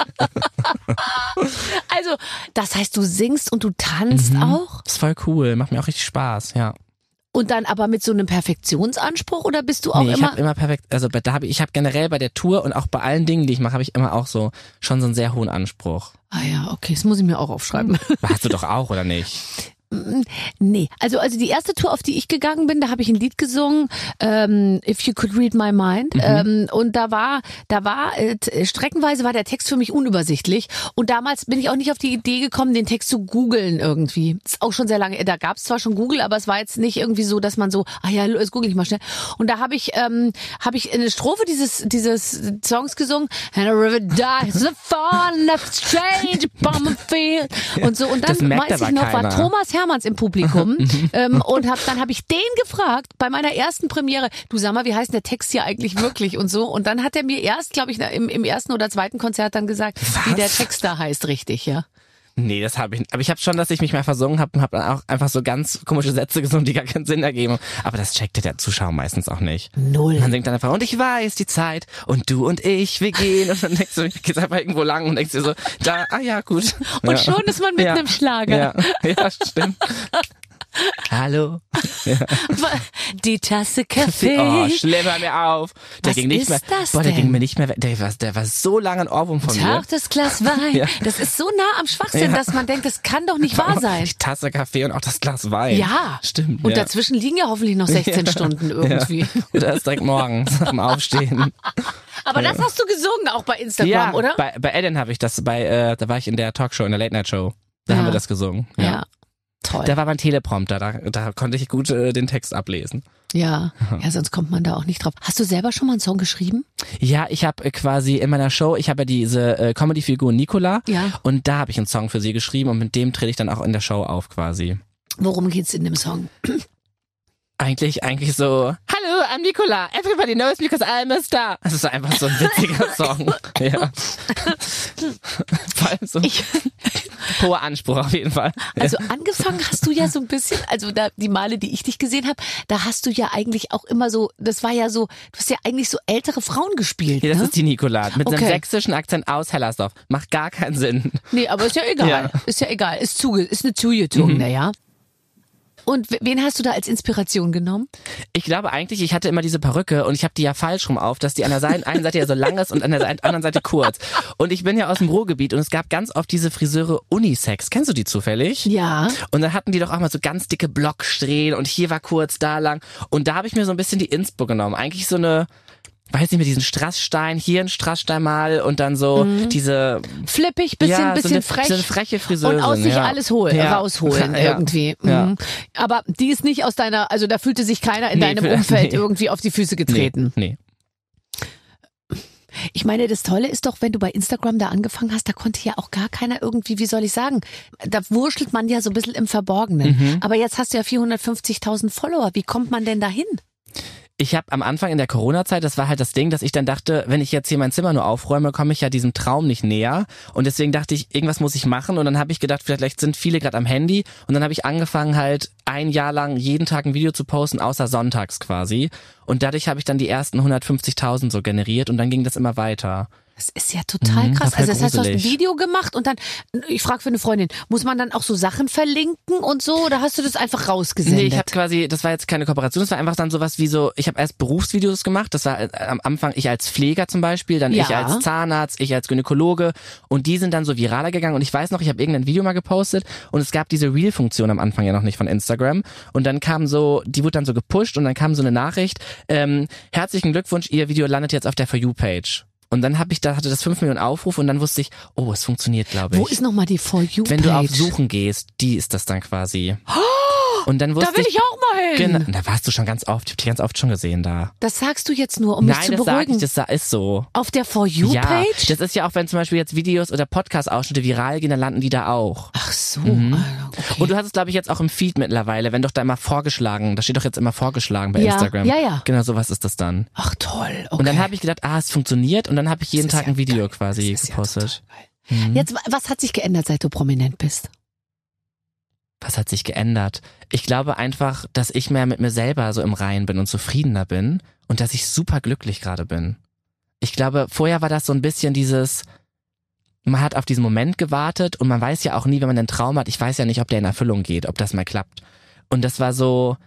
Also, das heißt, du singst und du tanzt Mhm. auch? Das ist voll cool, macht mir auch richtig Spaß, ja. Und dann aber mit so einem Perfektionsanspruch oder bist du auch Nee, ich immer... habe immer perfekt, also bei, da habe ich, ich habe generell bei der Tour und auch bei allen Dingen, die ich mache, habe ich immer auch so schon so einen sehr hohen Anspruch. Ah ja, okay, das muss ich mir auch aufschreiben. Hast du doch auch, oder nicht? Nee, also also die erste Tour, auf die ich gegangen bin, da habe ich ein Lied gesungen, ähm, If You Could Read My Mind, Mhm. ähm, und da war, da war äh, t- streckenweise war der Text für mich unübersichtlich und damals bin ich auch nicht auf die Idee gekommen, den Text zu googeln irgendwie. Das ist auch schon sehr lange, da gab es zwar schon Google, aber es war jetzt nicht irgendwie so, dass man so, ah ja, jetzt google ich mal schnell. Und da habe ich ähm, habe ich eine Strophe dieses dieses Songs gesungen, And a river dies, the fallen left strange upon the field und so und dann Das merkt weiß aber ich noch, war keiner. Thomas Hermanns im Publikum ähm, und hab, dann habe ich den gefragt bei meiner ersten Premiere, du sag mal, wie heißt der Text hier eigentlich wirklich und so und dann hat er mir erst, glaube ich, im, im ersten oder zweiten Konzert dann gesagt, Was? wie der Text da heißt richtig, ja. Nee, das habe ich nicht. Aber ich habe schon, dass ich mich mal versungen habe und habe dann auch einfach so ganz komische Sätze gesungen, die gar keinen Sinn ergeben. Aber das checkte der Zuschauer meistens auch nicht. Null. Man singt dann einfach, und ich weiß die Zeit und du und ich, wir gehen. Und dann denkst du, geht's einfach irgendwo lang und denkst dir so, da, ah ja, gut. Und ja. schon ist man mitten ja. im Schlager. Ja, ja, stimmt. Hallo. Die Tasse Kaffee. Oh, schlimm, hör mir auf. Der Was ging nicht ist mehr. das Boah, der denn? ging mir nicht mehr weg. Der war, der war so lange ein Ohrwurm von mir. Taucht das Glas Wein. Ja. Das ist so nah am Schwachsinn, Ja. dass man denkt, das kann doch nicht wahr sein. Die Tasse Kaffee und auch das Glas Wein. Ja. Stimmt. Und ja. dazwischen liegen ja hoffentlich noch sechzehn Ja. Stunden irgendwie. Ja. Und da ist direkt morgens nach dem Aufstehen. Aber das hast du gesungen, auch bei Instagram, ja, oder? bei, bei Ellen habe ich das, bei, äh, da war ich in der Talkshow, in der Late Night Show. Da Ja. haben wir das gesungen. Ja. Ja. Toll. Da war mein Teleprompter, da, da konnte ich gut äh, den Text ablesen. Ja. Ja, sonst kommt man da auch nicht drauf. Hast du selber schon mal einen Song geschrieben? Ja, ich habe äh, quasi in meiner Show, ich habe ja diese äh, Comedy-Figur Nicola Ja. und da habe ich einen Song für sie geschrieben und mit dem trete ich dann auch in der Show auf quasi. Worum geht's in dem Song? Eigentlich, eigentlich so, hallo, I'm Nicola, everybody knows me because I'm a star. Das ist einfach so ein witziger Song. Ja. Vor allem so Ich, hoher Anspruch auf jeden Fall. also angefangen hast du ja so ein bisschen, also da, die Male, die ich dich gesehen habe, da hast du ja eigentlich auch immer so, das war ja so, du hast ja eigentlich so ältere Frauen gespielt, Ja, das ne? ist die Nicola mit Okay. einem sächsischen Akzent aus Hellersdorf. Macht gar keinen Sinn. Nee, aber ist ja egal. Ja. Ist ja egal. Ist, zuge ist eine zugetungene, ja. Und w- wen hast du da als Inspiration genommen? Ich glaube eigentlich, ich hatte immer diese Perücke und ich habe die ja falsch rum auf, dass die an der Seite, einen Seite ja so lang ist und an der Seite, anderen Seite kurz. Und ich bin ja aus dem Ruhrgebiet und es gab ganz oft diese Friseure Unisex. Kennst du die zufällig? Ja. Und dann hatten die doch auch mal so ganz dicke Blocksträhnen und hier war kurz, da lang. Und da habe ich mir so ein bisschen die Inspo genommen. Eigentlich so eine, weiß nicht mehr, diesen Strassstein, hier ein Strassstein mal und dann so diese, Flippig, bisschen, ja, bisschen so eine, frech. so eine freche Friseurin. Und aus sich ja. alles holen, Ja. rausholen Ja. irgendwie. Ja. Mhm. Aber die ist nicht aus deiner, also da fühlte sich keiner in Nee, deinem für- Umfeld nee. irgendwie auf die Füße getreten. Nee, nee. Ich meine, das Tolle ist doch, wenn du bei Instagram da angefangen hast, da konnte ja auch gar keiner irgendwie, wie soll ich sagen, da wurschtelt man ja so ein bisschen im Verborgenen. Mhm. Aber jetzt hast du ja vierhundertfünfzigtausend Follower. Wie kommt man denn dahin? Ich habe am Anfang in der Corona-Zeit, das war halt das Ding, dass ich dann dachte, wenn ich jetzt hier mein Zimmer nur aufräume, komme ich ja diesem Traum nicht näher. Und deswegen dachte ich, irgendwas muss ich machen. Und dann habe ich gedacht, vielleicht sind viele gerade am Handy. Und dann habe ich angefangen halt ein Jahr lang jeden Tag ein Video zu posten, außer sonntags quasi. Und dadurch habe ich dann die ersten hundertfünfzigtausend so generiert und dann ging das immer weiter. Das ist ja total krass. Mhm, also das heißt, du hast ein gruselig. Video gemacht und dann, ich frage für eine Freundin, muss man dann auch so Sachen verlinken und so oder hast du das einfach rausgesendet? Nee, ich habe quasi, das war jetzt keine Kooperation, das war einfach dann sowas wie so, ich habe erst Berufsvideos gemacht, das war am Anfang ich als Pfleger zum Beispiel, dann Ja. ich als Zahnarzt, ich als Gynäkologe und die sind dann so viraler gegangen und ich weiß noch, ich habe irgendein Video mal gepostet und es gab diese Reel-Funktion am Anfang ja noch nicht von Instagram und dann kam so, die wurde dann so gepusht und dann kam so eine Nachricht, ähm, herzlichen Glückwunsch, Ihr Video landet jetzt auf der For You-Page. Und dann habe ich, da hatte das fünf Millionen Aufrufe und dann wusste ich, oh, es funktioniert, glaube ich. Wo ist nochmal die For You-Page? Wenn du auf Suchen gehst, die ist das dann quasi. Und dann wusste Da will ich auch mal hin. Genau, da warst du schon ganz oft, ich hab dich ganz oft schon gesehen da. Das sagst du jetzt nur, um mich Nein, zu das sag beruhigen. ich, das sa- ist so. Auf der For Ja, You-Page? das ist ja auch, wenn zum Beispiel jetzt Videos oder Podcast-Ausschnitte viral gehen, dann landen die da auch. Ach so. Mhm. Alter, okay. Und du hast es, glaube ich, jetzt auch im Feed mittlerweile, wenn doch da immer vorgeschlagen, da steht doch jetzt immer vorgeschlagen bei Ja, Instagram. ja, ja. Genau, sowas ist das dann. Ach toll, okay. Und dann habe ich gedacht, ah, es funktioniert und dann habe ich jeden Das ist Tag ja ein Video geil. quasi Das ist ja gepostet. total geil. Mhm. Jetzt, was hat sich geändert, seit du prominent bist? Was hat sich geändert? Ich glaube einfach, dass ich mehr mit mir selber so im Reinen bin und zufriedener bin und dass ich super glücklich gerade bin. Ich glaube, vorher war das so ein bisschen dieses, man hat auf diesen Moment gewartet und man weiß ja auch nie, wenn man einen Traum hat, ich weiß ja nicht, ob der in Erfüllung geht, ob das mal klappt. Und das war so,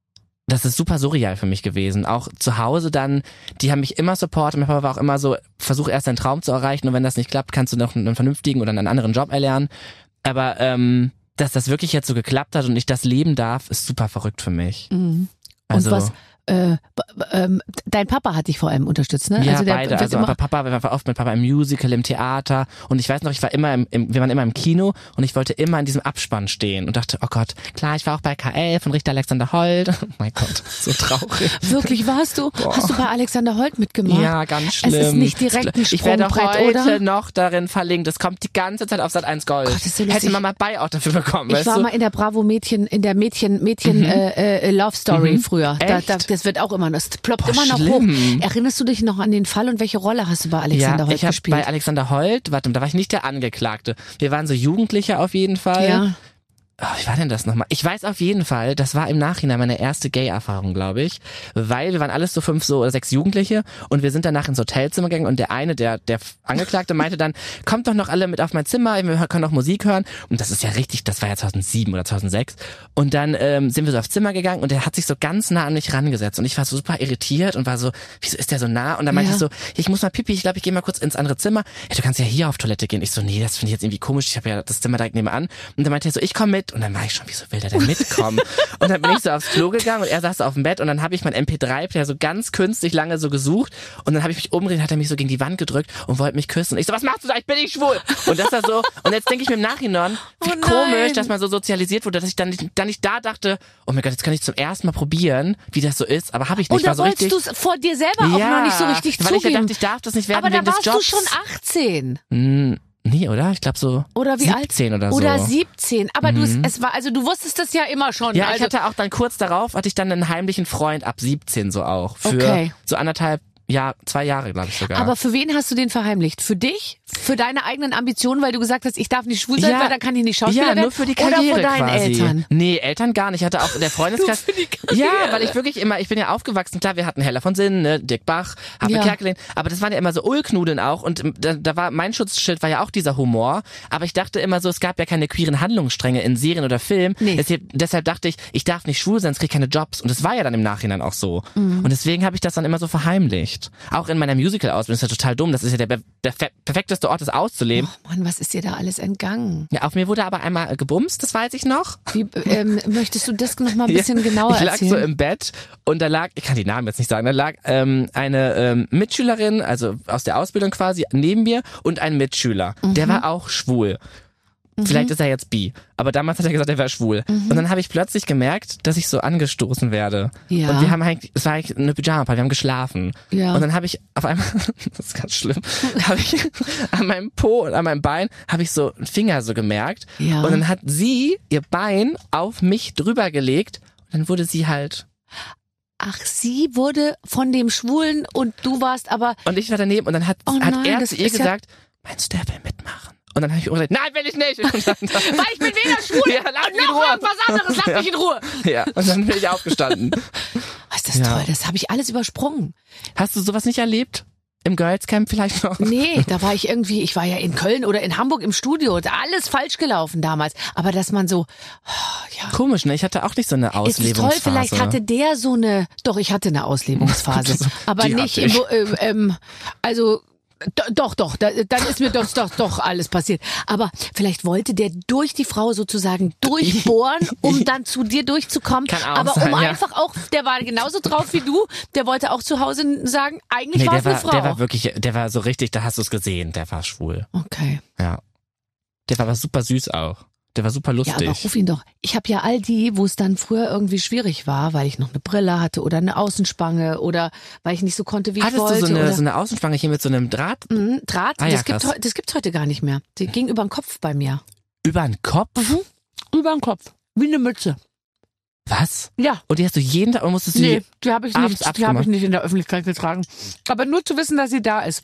das ist super surreal für mich gewesen. Auch zu Hause dann, die haben mich immer supportet, mein Papa war auch immer so, versuch erst deinen Traum zu erreichen und wenn das nicht klappt, kannst du noch einen vernünftigen oder einen anderen Job erlernen. Aber ähm, dass das wirklich jetzt so geklappt hat und ich das leben darf, ist super verrückt für mich. Mhm. Also, Und was, äh, b- b- ähm, dein Papa hat dich vor allem unterstützt, ne? ja, also der beide. wird Also immer, aber Papa, wir waren oft mit Papa im Musical, im Theater und ich weiß noch, ich war immer im, im, wir waren immer im Kino und ich wollte immer in diesem Abspann stehen und dachte, oh Gott, klar, ich war auch bei K L von Richter Alexander Holt. Oh mein Gott, so traurig. wirklich warst du? Hast du bei Alexander Holt mitgemacht? Ja, ganz schlimm. Es ist nicht direkt ein Ich werde Sprungbrett, heute oder? noch darin verlinkt. Das kommt die ganze Zeit auf Sat eins Gold. Gott, das ist so Hätte lustig. man mal Buyout dafür bekommen, Ich weißt war du? mal in der Bravo Mädchen, in der Mädchen, Mädchen äh, äh, Love Story Mhm. früher. Da, Echt? da, das wird auch immer, das ploppt Boah, immer noch schlimm. hoch. Erinnerst du dich noch an den Fall und welche Rolle hast du bei Alexander ja, Holt ich habe gespielt? bei Alexander Holt, warte, da war ich nicht der Angeklagte. Wir waren so Jugendliche auf jeden Fall. ja. Oh, wie war denn das nochmal? Ich weiß auf jeden Fall, das war im Nachhinein meine erste Gay-Erfahrung, glaube ich, weil wir waren alles so fünf, so oder sechs Jugendliche und wir sind danach ins Hotelzimmer gegangen und der eine, der der Angeklagte, meinte dann, kommt doch noch alle mit auf mein Zimmer, wir können noch Musik hören und das ist ja richtig, das war ja zweitausendsieben oder zweitausendsechs und dann ähm, sind wir so aufs Zimmer gegangen und der hat sich so ganz nah an mich rangesetzt und ich war so super irritiert und war so, wieso ist der so nah? Und dann meinte Ja. ich so, ich muss mal pipi, ich glaube, ich gehe mal kurz ins andere Zimmer. Ja, du kannst ja hier auf Toilette gehen. Ich so, nee, das finde ich jetzt irgendwie komisch, ich habe ja das Zimmer direkt nebenan und dann meinte er so, ich komme mit und dann war ich schon, wieso will der denn mitkommen? Und dann bin ich so aufs Klo gegangen und er saß auf dem Bett und dann habe ich mein M P drei Player so ganz künstlich lange so gesucht und dann habe ich mich umgedreht, hat er mich so gegen die Wand gedrückt und wollte mich küssen. Und ich so, was machst du da? Ich bin nicht schwul. Und das war so, und jetzt denke ich mir im Nachhinein, wie Oh nein. komisch, dass man so sozialisiert wurde, dass ich dann nicht, dann nicht da dachte, oh mein Gott, jetzt kann ich zum ersten Mal probieren, wie das so ist, aber habe ich nicht. Und da war so wolltest richtig, du es vor dir selber auch noch nicht so richtig weil ich ja zugeben. dachte, ich darf das nicht werden Aber da wegen des warst Jobs. du schon achtzehn. Hm, nee, oder? Ich glaube so Oder wie alt? siebzehn oder so. Oder siebzehn. Aber du, es war, also du wusstest das ja immer schon. Ja, also, ich hatte auch dann kurz darauf, hatte ich dann einen heimlichen Freund ab siebzehn so auch. Für Okay. so anderthalb, ja, zwei Jahre, glaube ich sogar. aber für wen hast du den verheimlicht? Für dich? Für deine eigenen Ambitionen, weil du gesagt hast, ich darf nicht schwul sein, Ja. weil dann kann ich nicht Schauspieler ja, werden? nur für die Karriere Oder vor deinen quasi. Eltern? Nee, Eltern gar nicht. Ich hatte auch der Freundeskreis. Nur für die Karriere. Ja, weil ich wirklich immer, ich bin ja aufgewachsen, klar, wir hatten Hella von Sinnen, ne, Dirk Bach, Harpe Ja. Kerkeling, aber das waren ja immer so Ulknudeln auch und ähm, da, da war, mein Schutzschild war ja auch dieser Humor, aber ich dachte immer so, es gab ja keine queeren Handlungsstränge in Serien oder Filmen, Nee. deshalb, deshalb dachte ich, ich darf nicht schwul sein, sonst krieg ich keine Jobs und es war ja dann im Nachhinein auch so Mhm. und deswegen habe ich das dann immer so verheimlicht. Auch in meiner Musical-Ausbildung, das ist ja total dumm, das ist ja der, der, der perfekteste Ort, das auszuleben. Oh Mann, was ist dir da alles entgangen? Ja, auf mir wurde aber einmal gebumst, das weiß ich noch. Wie, ähm, möchtest du das noch mal ein bisschen genauer Ich lag erzählen? so im Bett und da lag, ich kann die Namen jetzt nicht sagen, da lag ähm, eine ähm, Mitschülerin, also aus der Ausbildung quasi, neben mir und ein Mitschüler. Mhm. Der war auch schwul. Vielleicht ist er jetzt bi, aber damals hat er gesagt, er wäre schwul. Mhm. Und dann habe ich plötzlich gemerkt, dass ich so angestoßen werde. Ja. Und wir haben eigentlich, es war eigentlich eine Pyjama-Party, wir haben geschlafen. Ja. Und dann habe ich auf einmal, das ist ganz schlimm, habe ich an meinem Po und an meinem Bein habe ich so einen Finger so gemerkt. Ja. Und dann hat sie ihr Bein auf mich drüber gelegt und dann wurde sie halt Ach, sie wurde von dem Schwulen und du warst aber... Und ich war daneben und dann hat, Oh hat nein, er das zu ihr ist ja- gesagt, meinst du, der will mitmachen? Und dann habe ich gesagt, nein, will ich nicht. Und dann, Weil ich bin weder schwul Ja, lass und mich in noch Ruhe. irgendwas anderes. Lass Ja. mich in Ruhe. ja, und dann bin ich aufgestanden. Oh, ist das Ja. toll. Das habe ich alles übersprungen. Hast du sowas nicht erlebt? Im Girls Camp vielleicht noch? Nee, da war ich irgendwie, ich war ja in Köln oder in Hamburg im Studio. Da alles falsch gelaufen damals. Aber dass man so, oh, ja. Komisch, ne? Ich hatte auch nicht so eine Ist es Auslebungsphase. toll, vielleicht hatte der so eine, doch, ich hatte eine Auslebungsphase. aber Die nicht, hatte ich. im, äh, ähm, also, do- doch, doch, da, dann ist mir doch, doch, doch alles passiert. Aber vielleicht wollte der durch die Frau sozusagen durchbohren, um dann zu dir durchzukommen. Kann auch aber sein, um ja. einfach auch, der war genauso drauf wie du, der wollte auch zu Hause sagen, eigentlich Nee, war der es eine war, Frau. der war wirklich, der war so richtig, da hast du es gesehen, der war schwul. Okay. Ja. Der war aber super süß auch. Der war super Ja, lustig. aber ruf ihn doch. Ich habe ja all die, wo es dann früher irgendwie schwierig war, weil ich noch eine Brille hatte oder eine Außenspange oder weil ich nicht so konnte, wie Hattest ich wollte. du so eine, oder so eine Außenspange hier mit so einem Draht Mhm, Draht, Ah ja, das, gibt, krass. heu- das gibt's heute gar nicht mehr. Die ging über den Kopf bei mir. über den Kopf? Über den Kopf. Wie eine Mütze. Was? Ja. Und die hast du jeden Tag, und musstest du Nee, die, die habe ich abends nicht, die abgemacht? habe ich nicht in der Öffentlichkeit getragen. Aber nur zu wissen, dass sie da ist,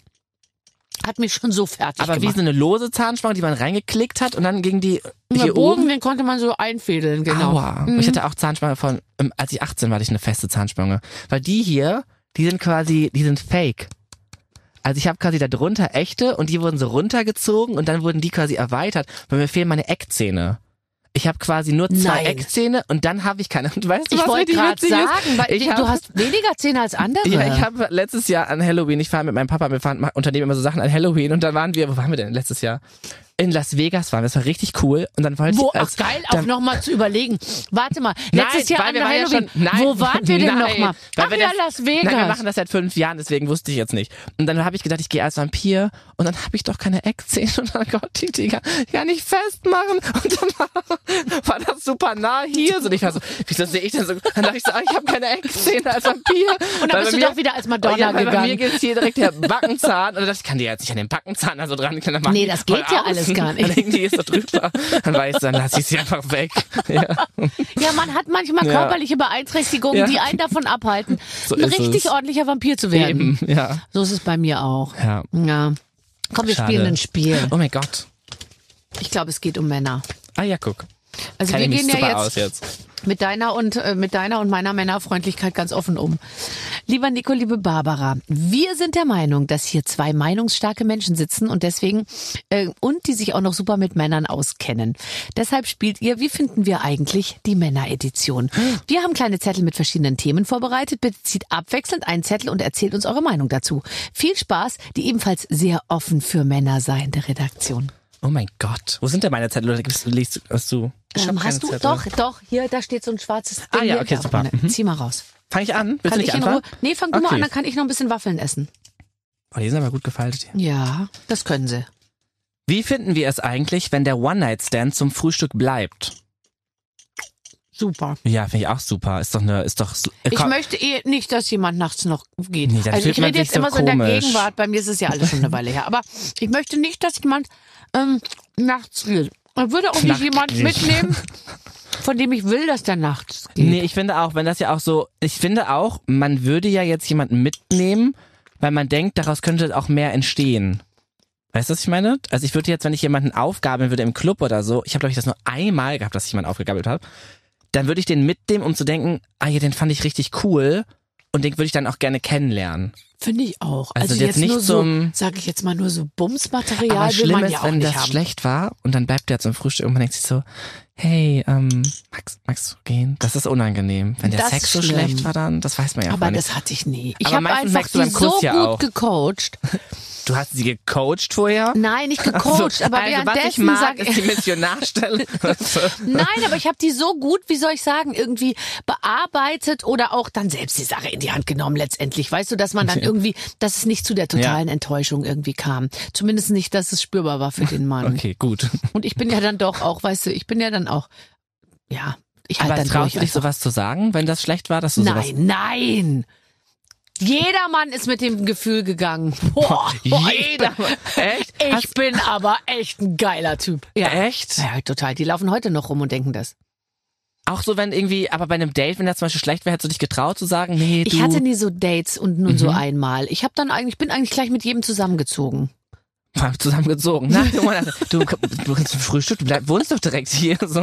hat mich schon so fertig aber wie gemacht. so eine lose Zahnspange, die man reingeklickt hat und dann ging die Der hier Bogen, oben. den konnte man so einfädeln, genau. Aua. Mhm. Ich hatte auch Zahnspange von, ähm, als ich achtzehn war, hatte ich eine feste Zahnspange. Weil die hier, die sind quasi, die sind fake. Also ich habe quasi da drunter echte und die wurden so runtergezogen und dann wurden die quasi erweitert, weil mir fehlen meine Eckzähne. Ich habe quasi nur zwei Nein. Eckzähne und dann habe ich keine. Und weißt du, Ich was wollte richtig gerade witzig sagen, weil Ich du hab- hast weniger Zähne als andere. Ja, ich habe letztes Jahr an Halloween, ich fahre mit meinem Papa, wir fahren, unternehmen immer so Sachen an Halloween und dann waren wir, wo waren wir denn letztes Jahr? In Las Vegas waren wir, das war richtig cool und dann wollte Wo, ich... ach geil, auch dann, nochmal zu überlegen. Warte mal, letztes Nein, Jahr weil an wir der waren ja Halloween, schon- nein, wo wart ihr denn nein, nochmal? weil Ach wir ja, das- Las Vegas. Nein, wir machen das seit fünf Jahren, deswegen wusste ich jetzt nicht. Und dann habe ich gedacht, ich gehe als Vampir und dann habe ich doch keine Eckzähne und dann Gott, die Dinger ja nicht festmachen. Und dann war, war das super nah hier. So, und ich war so, wieso sehe ich denn so? Dann dachte ich so, ah, ich habe keine Eckzähne als Vampir. Und dann Weil bist bei du mir- doch wieder als Madonna ja, weil bei mir gegangen. geht's hier direkt der Backenzahn. Und dann dachte ich, kann die jetzt nicht an den Backenzahn da so dran. Dann mach Nee, die das voll geht ja außen. alles gar nicht. Dann hängen die hier so drüber. Dann weiß ich, dann lasse ich sie einfach weg. Ja. Ja, man hat manchmal Ja. körperliche Beeinträchtigungen, Ja. die einen davon abhalten, So ein ist richtig es. ordentlicher Vampir zu werden. Eben, ja. So ist es bei mir auch. Ja. Ja. Komm, wir Schade. spielen ein Spiel. Oh mein Gott. Ich glaube, es geht um Männer. Ah ja, guck. Also Kenn wir ich mich gehen super ja aus jetzt, jetzt. mit deiner und äh, mit deiner und meiner Männerfreundlichkeit ganz offen um. Lieber Nico, liebe Barbara, wir sind der Meinung, dass hier zwei meinungsstarke Menschen sitzen und deswegen äh, und die sich auch noch super mit Männern auskennen. Deshalb spielt ihr, wie finden wir eigentlich die Männeredition? Wir haben kleine Zettel mit verschiedenen Themen vorbereitet. Bitte zieht abwechselnd einen Zettel und erzählt uns eure Meinung dazu. Viel Spaß, die ebenfalls sehr offen für Männer seiende Redaktion. Oh mein Gott. Wo sind denn meine Zettel? Oder gibst du, liest du, hast du? Ich hab Ähm, keine hast du Zettel. doch, doch, hier, da steht so ein schwarzes Ding. Ah ja, hier, okay, da super. vorne. Mhm. Zieh mal raus. Fang ich an? Willst Kann du ich nicht in Ruhe? anfangen? Nee, fang du mal Okay. an, dann kann ich noch ein bisschen Waffeln essen. Oh, die sind aber gut gefaltet. Ja, das können sie. Wie finden wir es eigentlich, wenn der One-Night-Stand zum Frühstück bleibt? Super. Ja, finde ich auch super. Ist doch eine, ist doch so, äh, Ich komm, möchte eh nicht, dass jemand nachts noch geht. Nee, dann also ich fühlt man rede sich jetzt so immer so in der komisch. Gegenwart. Bei mir ist es ja alles schon eine Weile her. Aber ich möchte nicht, dass jemand ähm, nachts geht. Man würde auch nicht Nachts jemand geht. mitnehmen, von dem ich will, dass der nachts geht. Nee, ich finde auch, wenn das ja auch so, ich finde auch, man würde ja jetzt jemanden mitnehmen, weil man denkt, daraus könnte auch mehr entstehen. Weißt du, was ich meine? Also ich würde jetzt, wenn ich jemanden aufgabeln würde im Club oder so, ich habe glaube ich das nur einmal gehabt, dass ich jemanden aufgegabelt habe, dann würde ich den mitnehmen, um zu denken, ah ja, den fand ich richtig cool und den würde ich dann auch gerne kennenlernen. Finde ich auch. Also Also, jetzt jetzt nicht nur so, zum- sag ich jetzt mal, nur so Bumsmaterial Aber will schlimm man ist, ja auch wenn nicht das haben. schlecht war und dann bleibt der zum Frühstück und man denkt sich so, hey, ähm, Max, magst du gehen? Das ist unangenehm. Wenn der Das Sex so ist schlimm. schlecht war dann, das weiß man ja Aber vorher nicht. das hatte ich nie. Ich Aber habe meistens einfach merkst du die beim Kuss so ja gut auch. gecoacht. Du hast sie gecoacht vorher? Nein, nicht gecoacht, aber also, was ich währenddessen mag, sag ist die Missionarstelle. Nein, aber ich habe die so gut, wie soll ich sagen, irgendwie bearbeitet oder auch dann selbst die Sache in die Hand genommen letztendlich. Weißt du, dass man dann irgendwie, dass es nicht zu der totalen Enttäuschung irgendwie kam. Zumindest nicht, dass es spürbar war für den Mann. Okay, gut. Und ich bin ja dann doch auch, weißt du, ich bin ja dann auch, ja, ich halte Aber dann traust durch du dich einfach. sowas zu sagen, wenn das schlecht war, dass du sowas... Nein, nein. Jeder Mann ist mit dem Gefühl gegangen. Boah, boah, Jeder. Echt? Ich Hast- bin aber echt ein geiler Typ. Ja. Echt? Ja, total. Die laufen heute noch rum und denken das. Auch so, wenn irgendwie, aber bei einem Date, wenn das zum Beispiel schlecht wäre, hättest du dich getraut zu sagen, nee, du... Ich hatte nie so Dates und nur Mhm. so einmal. Ich habe dann eigentlich, bin eigentlich gleich mit jedem zusammengezogen. zusammengezogen. Nach dem Monat, du, du kannst zum Frühstück, du bleib, wohnst doch direkt hier. So.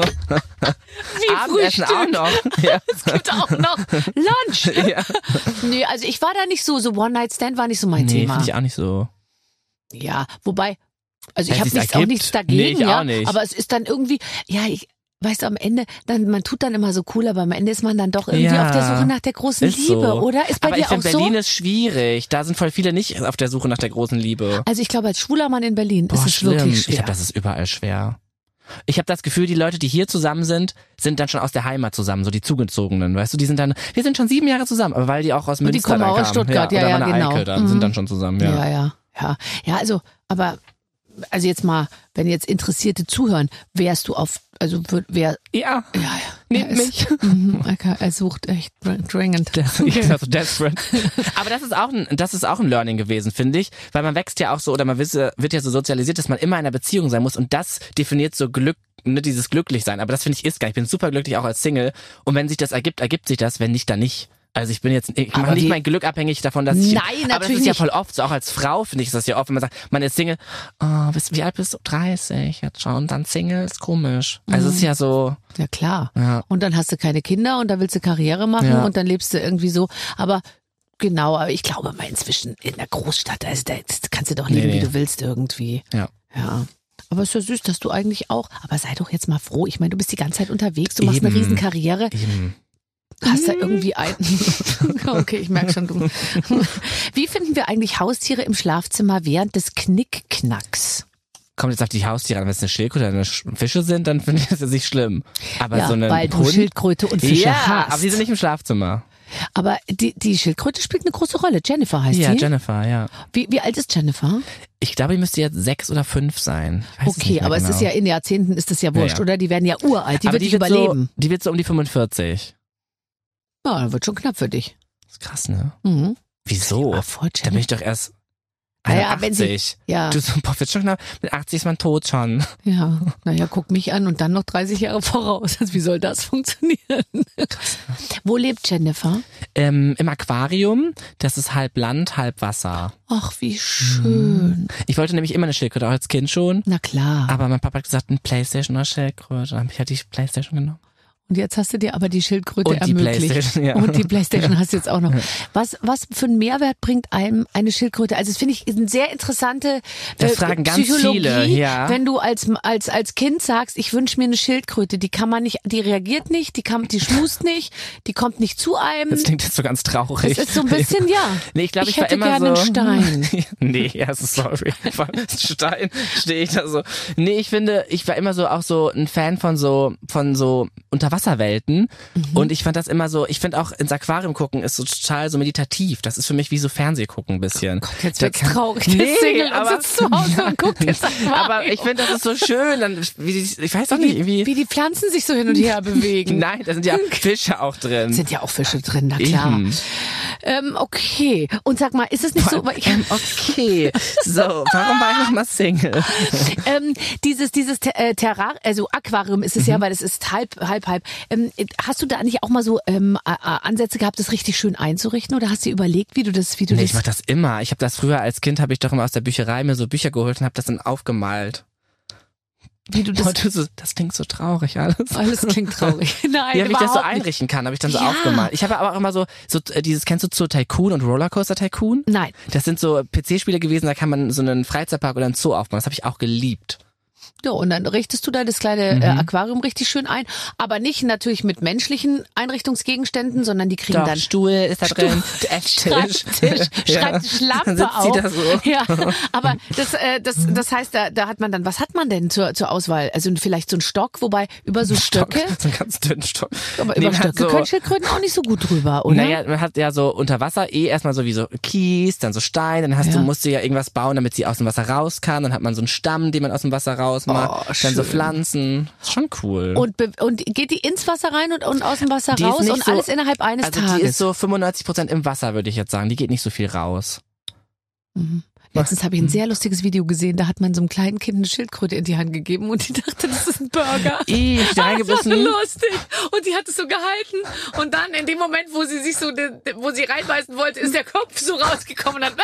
Wie Abendessen Frühstück? auch noch. Ja. Es gibt auch noch Lunch. Ja. Nee, also ich war da nicht so, so One-Night-Stand war nicht so mein Nee, Thema. finde ich auch nicht so. Ja, wobei, also ich Wenn habe sich's nichts, auch ergibt. nichts dagegen, Nee, ich ja, auch nicht. aber es ist dann irgendwie, ja, ich, weißt du, am Ende, dann, man tut dann immer so cool, aber am Ende ist man dann doch irgendwie Ja, auf der Suche nach der großen ist Liebe, so. oder? Ist bei aber dir ich auch finde, so? Berlin ist schwierig. Da sind voll viele nicht auf der Suche nach der großen Liebe. Also ich glaube, als schwuler Mann in Berlin Boah, ist es schlimm. wirklich schwer. Ich glaube, das ist überall schwer. Ich habe das Gefühl, die Leute, die hier zusammen sind, sind dann schon aus der Heimat zusammen, so die Zugezogenen, weißt du, die sind dann, wir sind schon sieben Jahre zusammen, aber weil die auch aus Und die Münster kommen dann auch aus kamen. Stuttgart, ja, oder ja, Wanne genau. Eickel dann, Mhm. sind dann schon zusammen, ja. Ja, ja, ja. Ja, also, aber, also jetzt mal, wenn jetzt Interessierte zuhören, wärst du auf, also wür- wer, Ja, ja, ja. nehmt er ist- mich. Mhm, okay, er sucht echt dringend. Ich sag so desperate. Aber das ist auch ein, das ist auch ein Learning gewesen, finde ich, weil man wächst ja auch so oder man wird, wird ja so sozialisiert, dass man immer in einer Beziehung sein muss und das definiert so Glück, ne, dieses Glücklichsein. Aber das finde ich ist gar nicht. Ich bin super glücklich auch als Single und wenn sich das ergibt, ergibt sich das, wenn nicht, dann nicht. Also ich bin jetzt, ich Aber mache nicht die- mein Glück abhängig davon, dass ich... Nein, aber das natürlich ist ja nicht. voll oft, so auch als Frau finde ich das ja oft, wenn man sagt, man ist Single, oh, bist, wie alt bist du? dreißig jetzt schon, dann Single, ist komisch. Also es ist ja so... Ja, klar. Ja. Und dann hast du keine Kinder und dann willst du Karriere machen Ja. und dann lebst du irgendwie so. Aber genau, aber ich glaube mal inzwischen in der Großstadt, also da kannst du doch leben, Nee, nee. wie du willst irgendwie. Ja. Ja. Aber es ist ja süß, dass du eigentlich auch, aber sei doch jetzt mal froh. Ich meine, du bist die ganze Zeit unterwegs, du machst Eben. eine Riesenkarriere. Eben. Hast da irgendwie ein... Okay, ich merke schon. Du. Wie finden wir eigentlich Haustiere im Schlafzimmer während des Knickknacks? Kommt jetzt auf die Haustiere an, wenn es eine Schildkröte oder eine Sch- Fische sind, dann finde ich das jetzt nicht schlimm. Aber Ja, so eine weil du Hund, Schildkröte und Fische ja, hast. aber die sind nicht im Schlafzimmer. Aber die, die Schildkröte spielt eine große Rolle. Jennifer heißt Ja, sie. Jennifer, ja. Wie, wie alt ist Jennifer? Ich glaube, die müsste jetzt sechs oder fünf sein. Ich weiß es Okay, nicht mehr aber genau. es ist ja in Jahrzehnten ist das ja wurscht, Ja, ja. oder? Die werden ja uralt, die aber wird die nicht wird überleben. So, die wird so um die fünfundvierzig. Ja, das wird schon knapp für dich. Das ist krass, ne? Mhm. Wieso? Ach, voll Da bin ich doch erst Naja, wenn sie- einundachtzig. Ja, Du so, boah, wird schon knapp. Mit achtzig ist man tot schon. ja. Naja, guck mich an und dann noch dreißig Jahre voraus. Also wie soll das funktionieren? Wo lebt Jennifer? Ähm, Im Aquarium, das ist halb Land, halb Wasser. Ach, wie schön. Ich wollte nämlich immer eine Schildkröte, auch als Kind schon. Na klar. Aber mein Papa hat gesagt, ein Playstation oder Schildkröte. Dann habe ich halt die Playstation genommen. Und jetzt hast du dir aber die Schildkröte Und die ermöglicht. Playstation, ja. Und die Playstation hast du jetzt auch noch. Was, was für einen Mehrwert bringt einem eine Schildkröte? Also das finde ich eine sehr interessante Das äh, fragen ganz Psychologie, viele, ja. wenn du als, als, als Kind sagst, ich wünsche mir eine Schildkröte, die kann man nicht, die reagiert nicht, die kann, die schmust nicht, die kommt nicht zu einem. Das klingt jetzt so ganz traurig. Das ist so ein bisschen, ja. Nee, ich glaube, Ich ich, war hätte immer gerne so. einen Stein. Nee, also sorry. Stein stehe ich da so. Nee, ich finde, ich war immer so auch so ein Fan von so von so Unterwasserwelten Mhm. und ich fand das immer so, ich finde auch ins Aquarium gucken ist so total so meditativ. Das ist für mich wie so Fernseh gucken ein bisschen. Gott, jetzt Da wird's kann- traurig. Der Nee, Single und aber sitzt zu Hause und guckt ins Aquarium. aber ich finde, das ist so schön, dann wie die, ich weiß auch nicht, wie, irgendwie wie die Pflanzen sich so hin und her bewegen. Nein, da sind ja Fische auch drin. Sind ja auch Fische drin, na klar. Eben. Ähm, okay. Und sag mal, ist es nicht so, weil ich, Ähm, okay, so, warum war ich noch mal Single? ähm, dieses dieses Ter äh, Terrar, also Aquarium ist es Mhm. ja, weil es ist halb halb halb. Ähm, hast du da nicht auch mal so ähm, äh, Ansätze gehabt, das richtig schön einzurichten, oder hast du dir überlegt, wie du das, wie du Nee, ich mach das? das immer. Ich habe das früher als Kind, habe ich doch immer aus der Bücherei mir so Bücher geholt und habe das dann aufgemalt. Wie du das? Das, das, das klingt so traurig alles. Alles klingt traurig. Nein, Ja, wie ich das so überhaupt nicht. einrichten kann, habe ich dann so Ja. aufgemalt. Ich habe aber auch immer so, so äh, dieses, kennst du so Tycoon und Rollercoaster Tycoon? Nein. Das sind so P C-Spiele gewesen, da kann man so einen Freizeitpark oder einen Zoo aufbauen. Das habe ich auch geliebt. Ja, und dann richtest du da das kleine Mhm. äh, Aquarium richtig schön ein, aber nicht natürlich mit menschlichen Einrichtungsgegenständen, sondern die kriegen Doch, dann Stuhl ist da drin, Esstisch. Schreibtisch, Ja. Schreibtischlampe Dann sitzt auch. sie da so. Ja, aber das, äh, das, das heißt, da, da hat man dann, was hat man denn zur, zur Auswahl? Also vielleicht so ein Stock, wobei über so Stock, Stöcke, so einen ganz dünnen Stock. aber Nee, über man hat Stöcke so- können Schildkröten auch nicht so gut drüber, oder? Naja, man hat ja so unter Wasser eh erstmal so wie so Kies, dann so Stein, dann hast Ja. du, musst du ja irgendwas bauen, damit sie aus dem Wasser raus kann, dann hat man so einen Stamm, den man aus dem Wasser rausmacht, Oh, dann schön. so Pflanzen. Ist schon cool. Und, be- und geht die ins Wasser rein und, und aus dem Wasser Die ist raus nicht und so- alles innerhalb eines also Tages? die ist so fünfundneunzig Prozent im Wasser, würde ich jetzt sagen. Die geht nicht so viel raus. Mhm. Letztens habe ich ein sehr lustiges Video gesehen, da hat man so einem kleinen Kind eine Schildkröte in die Hand gegeben und die dachte, das ist ein Burger. Ih, ich da Das war so reingebissen. lustig. Und die hat es so gehalten und dann in dem Moment, wo sie sich so, wo sie reinbeißen wollte, ist der Kopf so rausgekommen und dann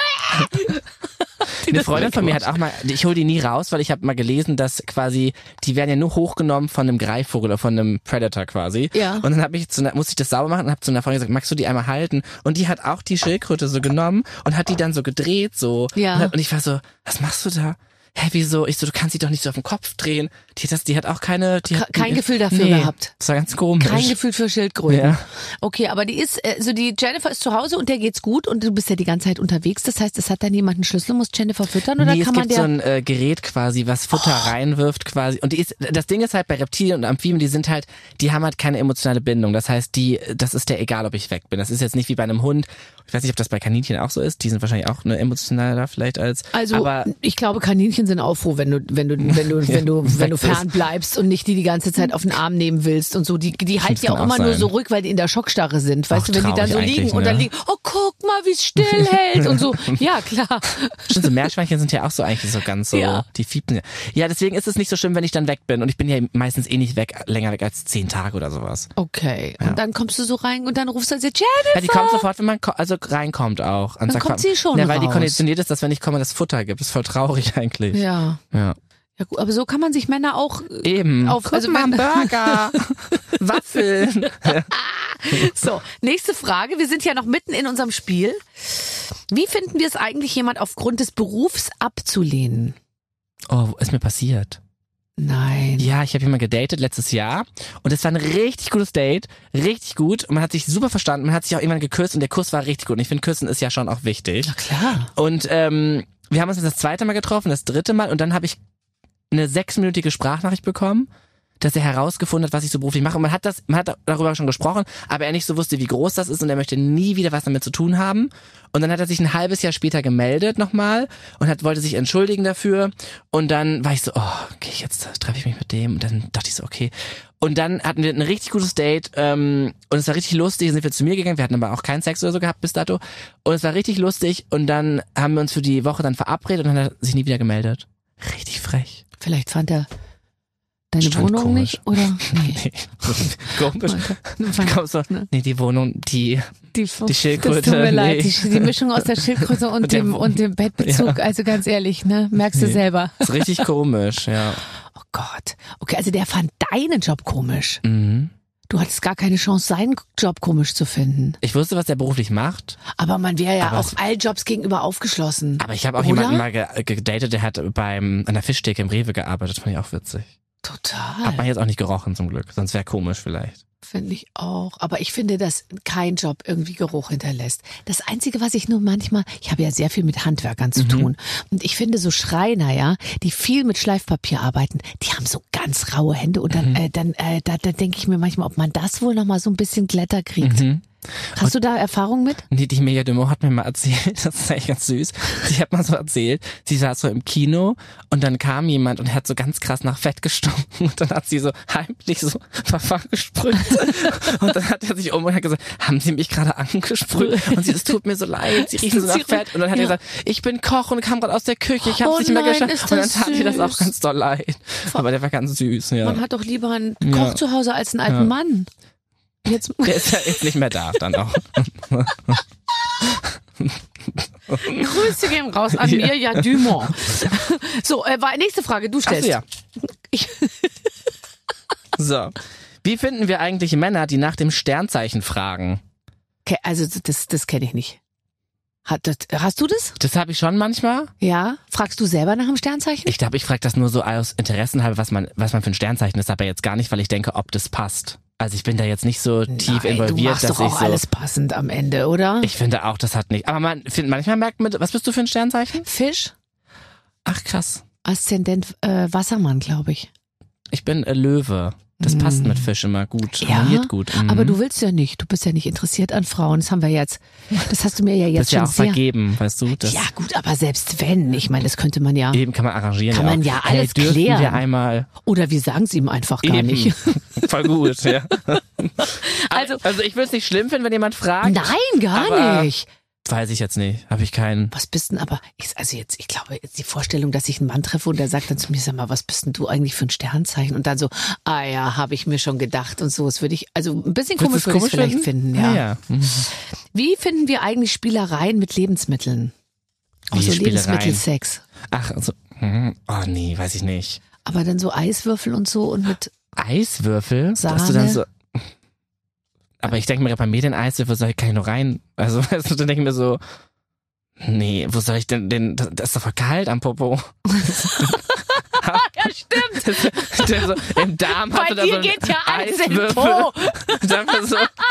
Eine Freundin von mir hat auch mal, ich hole die nie raus, weil ich habe mal gelesen, dass quasi, die werden ja nur hochgenommen von einem Greifvogel oder von einem Predator quasi. Ja. Und dann hab ich zu einer, musste ich das sauber machen und habe zu einer Freundin gesagt, magst du die einmal halten? Und die hat auch die Schildkröte so genommen und hat die dann so gedreht so. Ja. Und, hat, und ich war so, was machst du da? Hä, wieso? Ich so, du kannst sie doch nicht so auf den Kopf drehen. Die, das, die hat auch keine... Die hat, kein Gefühl dafür nee, gehabt. Das war ganz komisch. Kein Gefühl für Schildkröten. Ja. Okay, aber die ist, also die Jennifer ist zu Hause und der geht's gut und du bist ja die ganze Zeit unterwegs. Das heißt, es hat dann jemand einen Schlüssel, muss Jennifer füttern oder nee, kann es man gibt der? so ein äh, Gerät quasi, was Futter Oh. reinwirft quasi. Und die ist, das Ding ist halt bei Reptilien und Amphibien, die sind halt, die haben halt keine emotionale Bindung. Das heißt, die, das ist der egal, ob ich weg bin. Das ist jetzt nicht wie bei einem Hund. Ich weiß nicht, ob das bei Kaninchen auch so ist. Die sind wahrscheinlich auch eine emotionaler vielleicht als. Also aber ich glaube, Kaninchen sind auch froh, wenn du, wenn du, wenn du, wenn du, wenn du weg bist. fern bleibst und nicht die die ganze Zeit auf den Arm nehmen willst und so. Die, die halten ja kann auch immer auch nur sein. so ruhig, weil die in der Schockstarre sind. Weißt Auch du, wenn die dann traurig so liegen eigentlich, und dann ne? liegen, oh guck mal, wie es still hält und so. Ja, klar. Stimmt, so Meerschweinchen sind ja auch so eigentlich so ganz so, Ja. die fiepen ja. Ja, deswegen ist es nicht so schlimm, wenn ich dann weg bin. Und ich bin ja meistens eh nicht weg, länger weg als zehn Tage oder sowas. Okay. Ja. Und dann kommst du so rein und dann rufst du sie, Jennifer. Ja, die kommt sofort, wenn man ko- also reinkommt auch. Und Dann kommt sie schon Ja, weil die raus. konditioniert ist, dass wenn ich komme, das Futter gibt. Das ist voll traurig eigentlich. Ja. Ja. Ja gut, aber so kann man sich Männer auch äh, Eben. auf, Guck also mal, wenn, Burger, Waffeln. So, nächste Frage. Wir sind ja noch mitten in unserem Spiel. Wie finden wir es eigentlich, jemand aufgrund des Berufs abzulehnen? Oh, ist mir passiert. Nein. Ja, ich habe jemanden gedatet letztes Jahr und es war ein richtig gutes Date, richtig gut und man hat sich super verstanden, man hat sich auch irgendwann geküsst und der Kuss war richtig gut und ich finde, Küssen ist ja schon auch wichtig. Na klar. Und ähm, wir haben uns das zweite Mal getroffen, das dritte Mal und dann habe ich eine sechsminütige Sprachnachricht bekommen, dass er herausgefunden hat, was ich so beruflich mache. Und man hat das, man hat darüber schon gesprochen, aber er nicht so wusste, wie groß das ist und er möchte nie wieder was damit zu tun haben. Und dann hat er sich ein halbes Jahr später gemeldet nochmal und hat, wollte sich entschuldigen dafür. Und dann war ich so, oh, okay, jetzt treffe ich mich mit dem. Und dann dachte ich so, okay. Und dann hatten wir ein richtig gutes Date ähm, und es war richtig lustig. Dann sind wir zu mir gegangen. Wir hatten aber auch keinen Sex oder so gehabt bis dato. Und es war richtig lustig. Und dann haben wir uns für die Woche dann verabredet und dann hat er sich nie wieder gemeldet. Richtig frech. Vielleicht fand er deine Stand Wohnung komisch. nicht, oder? Nee. Nee, komisch. Fand- Kommst du, nee, die Wohnung, die, Die, Die Schildkröte, Das tut mir leid. nee. Die, die Mischung aus der Schildkröte und, Und der dem, Wo- und dem Bettbezug, also ganz ehrlich, ne? Merkst du Nee. selber. ist richtig komisch, ja. Oh Gott. Okay, also der fand deinen Job komisch. Mhm. Du hattest gar keine Chance, seinen Job komisch zu finden. Ich wusste, was der beruflich macht, Aber man wäre ja Aber auch allen Jobs gegenüber aufgeschlossen. aber ich habe auch Oder? jemanden mal ge gedatet, der hat beim an der Fischtheke im Rewe gearbeitet, fand ich auch witzig. Total. Hat man jetzt auch nicht gerochen zum Glück, sonst wäre komisch vielleicht. Finde ich auch. Aber ich finde, dass kein Job irgendwie Geruch hinterlässt. Das Einzige, was ich nur manchmal, ich habe ja sehr viel mit Handwerkern zu Mhm. tun. Und ich finde so Schreiner, ja, die viel mit Schleifpapier arbeiten, die haben so ganz raue Hände. Und dann, Mhm. äh, dann, äh, da, da denke ich mir manchmal, ob man das wohl nochmal so ein bisschen Glätter kriegt. Mhm. Hast du da Erfahrung mit? Die, die Mega Demo hat mir mal erzählt, das ist eigentlich ganz süß. Sie hat mal so erzählt, sie saß so im Kino und dann kam jemand und hat so ganz krass nach Fett gestunken und dann hat sie so heimlich so Parfum gesprüht und dann hat er sich um und hat gesagt, haben Sie mich gerade angesprüht? Und sie, es tut mir so leid, Sie riechen so nach Sie- Fett. Und dann hat ja. er gesagt, ich bin Koch und kam gerade aus der Küche, ich habe Oh nicht mehr nein, geschafft. ist Und dann das tat ihr das auch süß. ganz doll leid. Aber der war ganz süß, ja. Man hat doch lieber einen Ja. Koch zu Hause als einen alten Ja. Mann. Jetzt, Der ist ja jetzt nicht mehr da dann auch. Grüße gehen raus an Ja. Mirja Dumont. So, äh, war- nächste Frage, du Ach stellst. so, ja. Ich, So. Wie finden wir eigentlich Männer, die nach dem Sternzeichen fragen? okay, also das, das kenne ich nicht. Hat das, hast du das? Das habe ich schon manchmal. Ja? Fragst du selber nach dem Sternzeichen? Ich glaube, ich frage das nur so aus Interessen halber, was man, was man für ein Sternzeichen ist, aber jetzt gar nicht, weil ich denke, ob das passt. Also ich bin da jetzt nicht so tief Nein, involviert, du machst dass doch auch ich so. alles passend am Ende, oder? Ich finde auch, das hat nicht. Aber man find, manchmal merkt man, was bist du für ein Sternzeichen? Fisch, Ach krass. Aszendent äh, Wassermann, glaube ich. Ich bin äh, Löwe. Das Mm. passt mit Fisch immer gut. Ja, Harmoniert gut. Mhm. aber du willst ja nicht. Du bist ja nicht interessiert an Frauen. Das haben wir jetzt. Das hast du mir ja jetzt bist ja schon auch sehr. vergeben, weißt du? Das Ja gut, aber selbst wenn, ich meine, das könnte man ja. Eben kann man arrangieren. Kann ja man auch. ja Hey, alles dürfen klären. wir einmal. Oder wir sagen es ihm einfach gar Eben. nicht. Voll gut, ja. Also- also ich würde es nicht schlimm finden, wenn jemand fragt. Nein, gar Aber nicht. Weiß ich jetzt nicht. Habe ich keinen. Was bist denn aber, ich, also jetzt, ich glaube, jetzt die Vorstellung, dass ich einen Mann treffe und der sagt dann zu mir, sag mal, was bist denn du eigentlich für ein Sternzeichen? Und dann so, ah ja, habe ich mir schon gedacht und so. Das würde ich, also ein bisschen komisch würde ich es vielleicht finden, ja. Ah, ja. Mhm. Wie finden wir eigentlich Spielereien mit Lebensmitteln? Auch Wie so Spielereien? Lebensmittelsex. Ach, also, hm, oh nee, weiß ich nicht. Aber dann so Eiswürfel und so und mit Eiswürfel? Sahne. Dass du dann so. Aber ich denke mir, bei mir den Eiswürfel soll ich kann ich nur rein. Also, weißt du, dann denke ich mir so, nee, wo soll ich denn, den, das ist doch voll kalt am Popo. ja, stimmt. Der so, im Darm Bei hast du da dir so einen geht ja alles im Eiswürfel. Po. Dann so,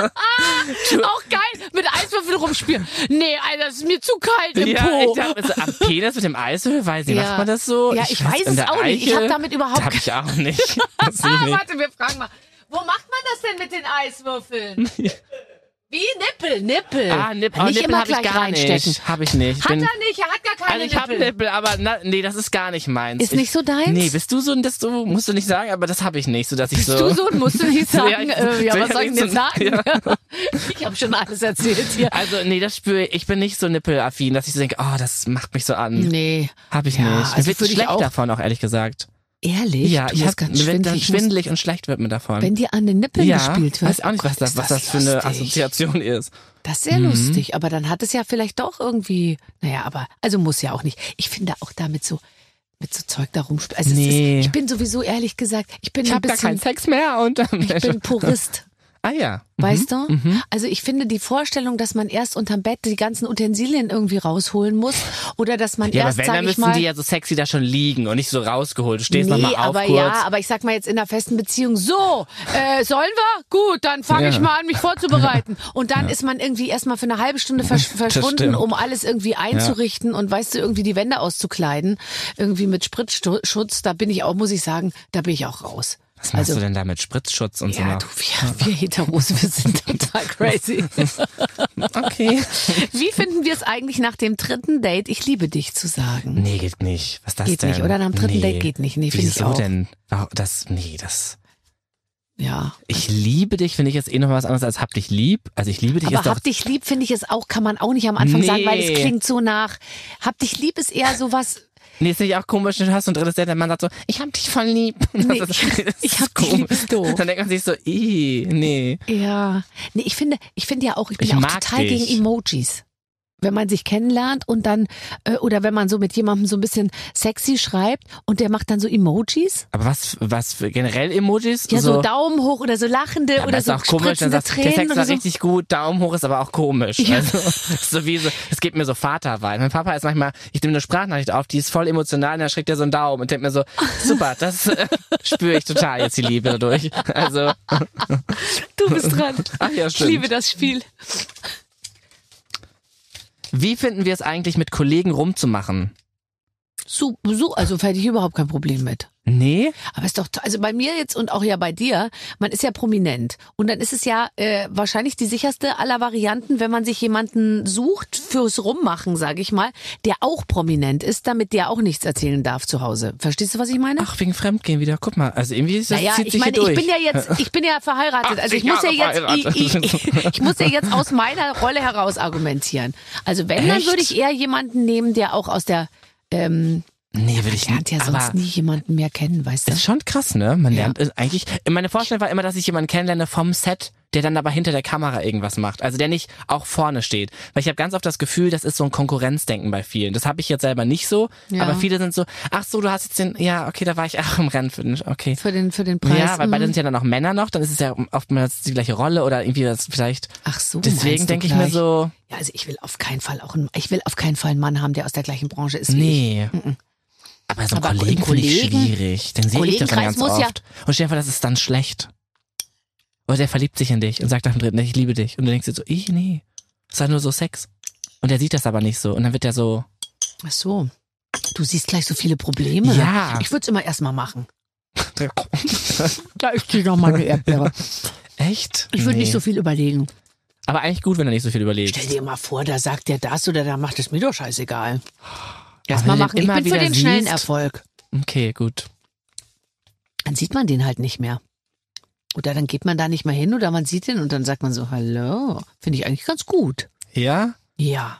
Auch geil, mit Eiswürfel rumspielen. Nee, Alter, das ist mir zu kalt im ja, Po. ich dachte, so, am Penis mit dem Eiswürfel, weiß ich, Ja. macht man das so? Ja, ich weiß in es der auch nicht. Ich Eiche? hab damit überhaupt Das hab ich auch nicht. Das sehe ich nicht. Warte, wir fragen mal. Wo macht man das denn mit den Eiswürfeln? Wie? Nippel, Nippel. Ah, Nipp, oh, Nicht Nippel immer habe ich gleich gar reinstecken. nicht. Habe ich nicht. Ich Hat bin, er nicht, er hat gar keine also ich habe Nippel. Nippel, aber na, nee, das ist gar nicht meins. Ist ich, nicht so deins? Nee, bist du so ein, das du, musst du nicht sagen, aber das habe ich nicht, so dass ich Bist so. du so und musst du nicht sagen, Ja, ich- äh, ja, so, was ich soll ich hab denn jetzt so- sagen? ja. Ich habe schon alles erzählt hier. Also nee, das spüre ich. Ich bin nicht so nippelaffin, dass ich so denke, oh, das macht mich so an. Nee. Hab ich Ja, nicht. also Mir wird würde ich schlecht auch- davon auch, ehrlich gesagt. Ehrlich? Ja, du ich wirst hab, ganz mir wird dann schwindelig. Ich muss- schwindelig und schlecht wird mir davon. Wenn dir an den Nippeln ja, gespielt wird. weiß auch nicht, was Oh Gott, das, ist was das für eine lustig. Assoziation ist. Das ist sehr Mhm. lustig, aber dann hat es ja vielleicht doch irgendwie, naja, aber, also muss ja auch nicht. Ich finde auch damit so, mit so Zeug da rumspielen. Also es Nee. ist, ich bin sowieso ehrlich gesagt, ich bin Ich ein habe gar bisschen, keinen Sex mehr und ich bin Purist. Ah ja. Weißt du? Mhm. Also ich finde die Vorstellung, dass man erst unterm Bett die ganzen Utensilien irgendwie rausholen muss oder dass man Ja, aber erst, wenn, sag dann ich müssen mal, die ja so sexy da schon liegen und nicht so rausgeholt. Du stehst nee, nochmal auf aber kurz. ja, aber ich sag mal jetzt in einer festen Beziehung, so, äh, sollen wir? Gut, dann fange Ja. ich mal an, mich vorzubereiten. Und dann ist man irgendwie erstmal für eine halbe Stunde versch verschwunden, stimmt. um alles irgendwie einzurichten und weißt du, irgendwie die Wände auszukleiden, irgendwie mit Spritzschutz, da bin ich auch, muss ich sagen, da bin ich auch raus. Was machst also, du denn da mit Spritzschutz und so ja, noch? du, wir, wir Heteros, wir sind total crazy. Okay. Wie finden wir es eigentlich nach dem dritten Date, ich liebe dich zu sagen? Nee, geht nicht. Was ist das Geht denn? nicht, oder? Nach dem dritten nee. Date geht nicht. Nee, finde ich Wieso auch. denn? Warum- Das, nee, das. Ja. Ich liebe dich, finde ich jetzt eh noch was anderes als hab dich lieb. Also ich liebe dich Aber ist doch. hab dich lieb, finde ich es auch, kann man auch nicht am Anfang Nee. sagen, weil es klingt so nach, hab dich lieb ist eher sowas, Nee, ist nicht auch komisch, du hast so ein drittes Date, der Mann sagt so, ich hab dich voll lieb. Nee, Das ist- ich- das ich ist hab dich lieb, komisch. ist doof. Dann denkt man sich so, ih, nee. ja. Nee, ich finde, ich finde ja auch, ich bin Ich ja auch mag total dich. gegen Emojis. Wenn man sich kennenlernt und dann, äh, oder wenn man so mit jemandem so ein bisschen sexy schreibt und der macht dann so Emojis. Aber was, was für generell Emojis? Ja, so, Daumen hoch oder so lachende Ja, aber oder ist so auch komisch, dann spritzende sagst du, der Tränen Sex oder war so. richtig gut, Daumen hoch ist aber auch komisch. Ja. Also, so wie so, es gibt mir so Vaterwein. Mein Papa ist manchmal, ich nehme eine Sprachnachricht auf, die ist voll emotional und dann schickt er so einen Daumen und denkt mir so, super, das äh, spüre ich total jetzt die Liebe dadurch. Also, Du bist dran. ach ja, Ich stimmt. liebe das Spiel. Wie finden wir es eigentlich, mit Kollegen rumzumachen? So, so, also hätte ich überhaupt kein Problem mit. Nee? Aber ist doch, to- also bei mir jetzt und auch ja bei dir, man ist ja prominent. Und dann ist es ja äh, wahrscheinlich die sicherste aller Varianten, wenn man sich jemanden sucht fürs Rummachen, sage ich mal, der auch prominent ist, damit der auch nichts erzählen darf zu Hause. Verstehst du, was ich meine? Ach, wegen Fremdgehen wieder. Guck mal, also irgendwie ist das naja, zieht ich sich meine, hier durch. ich bin ja jetzt, ich bin ja verheiratet. Also ich muss ja achtzig jetzt, Jahre ich, ich, verheiratet. ich, ich muss ja jetzt aus meiner Rolle heraus argumentieren. Also wenn, dann Echt? würde ich eher jemanden nehmen, der auch aus der, ähm, Nee, will ich der hat ja nicht. sonst Aber nie jemanden mehr kennen, weißt du? ist schon krass, ne? Man Ja. lernt es eigentlich. Meine Vorstellung war immer, dass ich jemanden kennenlerne vom Set, der dann aber hinter der Kamera irgendwas macht. Also der nicht auch vorne steht. Weil ich habe ganz oft das Gefühl, das ist so ein Konkurrenzdenken bei vielen. Das habe ich jetzt selber nicht so. Ja. Aber viele sind so, ach so, du hast jetzt den, ja, okay, da war ich auch im Rennen für den, okay. Für den, für den Preis. Ja, weil beide mhm. sind ja dann auch Männer noch, dann ist es ja oftmals die gleiche Rolle oder irgendwie das vielleicht. Ach so, Deswegen meinst du denke ich mir gleich? so, Ja, also ich will auf keinen Fall auch einen, ich will auf keinen Fall einen Mann haben, der aus der gleichen Branche ist wie nee. ich. Mhm. Aber so einen Aber Kollegen finde ich Kollegen- schwierig. Dann sehe ich das dann Kollegenkreis ganz muss ja- oft. Und stell dir vor, das ist dann schlecht. Oder der verliebt sich in dich und sagt nach dem dritten, ich liebe dich. Und du denkst dir so, ich, nee. Das ist halt nur so Sex. Und der sieht das aber nicht so. Und dann wird der so, Ach so. Du siehst gleich so viele Probleme. Ja. Ich würde es immer erstmal machen. Da ist die noch mal eine Erdbeere. echt? Ich würde Nee. nicht so viel überlegen. Aber eigentlich gut, wenn er nicht so viel überlegt. Stell dir mal vor, da sagt der das oder da macht es mir doch scheißegal. wenn Erstmal du den machen. Ich immer bin für wieder den schnellen siehst- Erfolg. Okay, gut. Dann sieht man den halt nicht mehr. Oder dann geht man da nicht mehr hin oder man sieht den und dann sagt man so, hallo. Finde ich eigentlich ganz gut. Ja? Ja.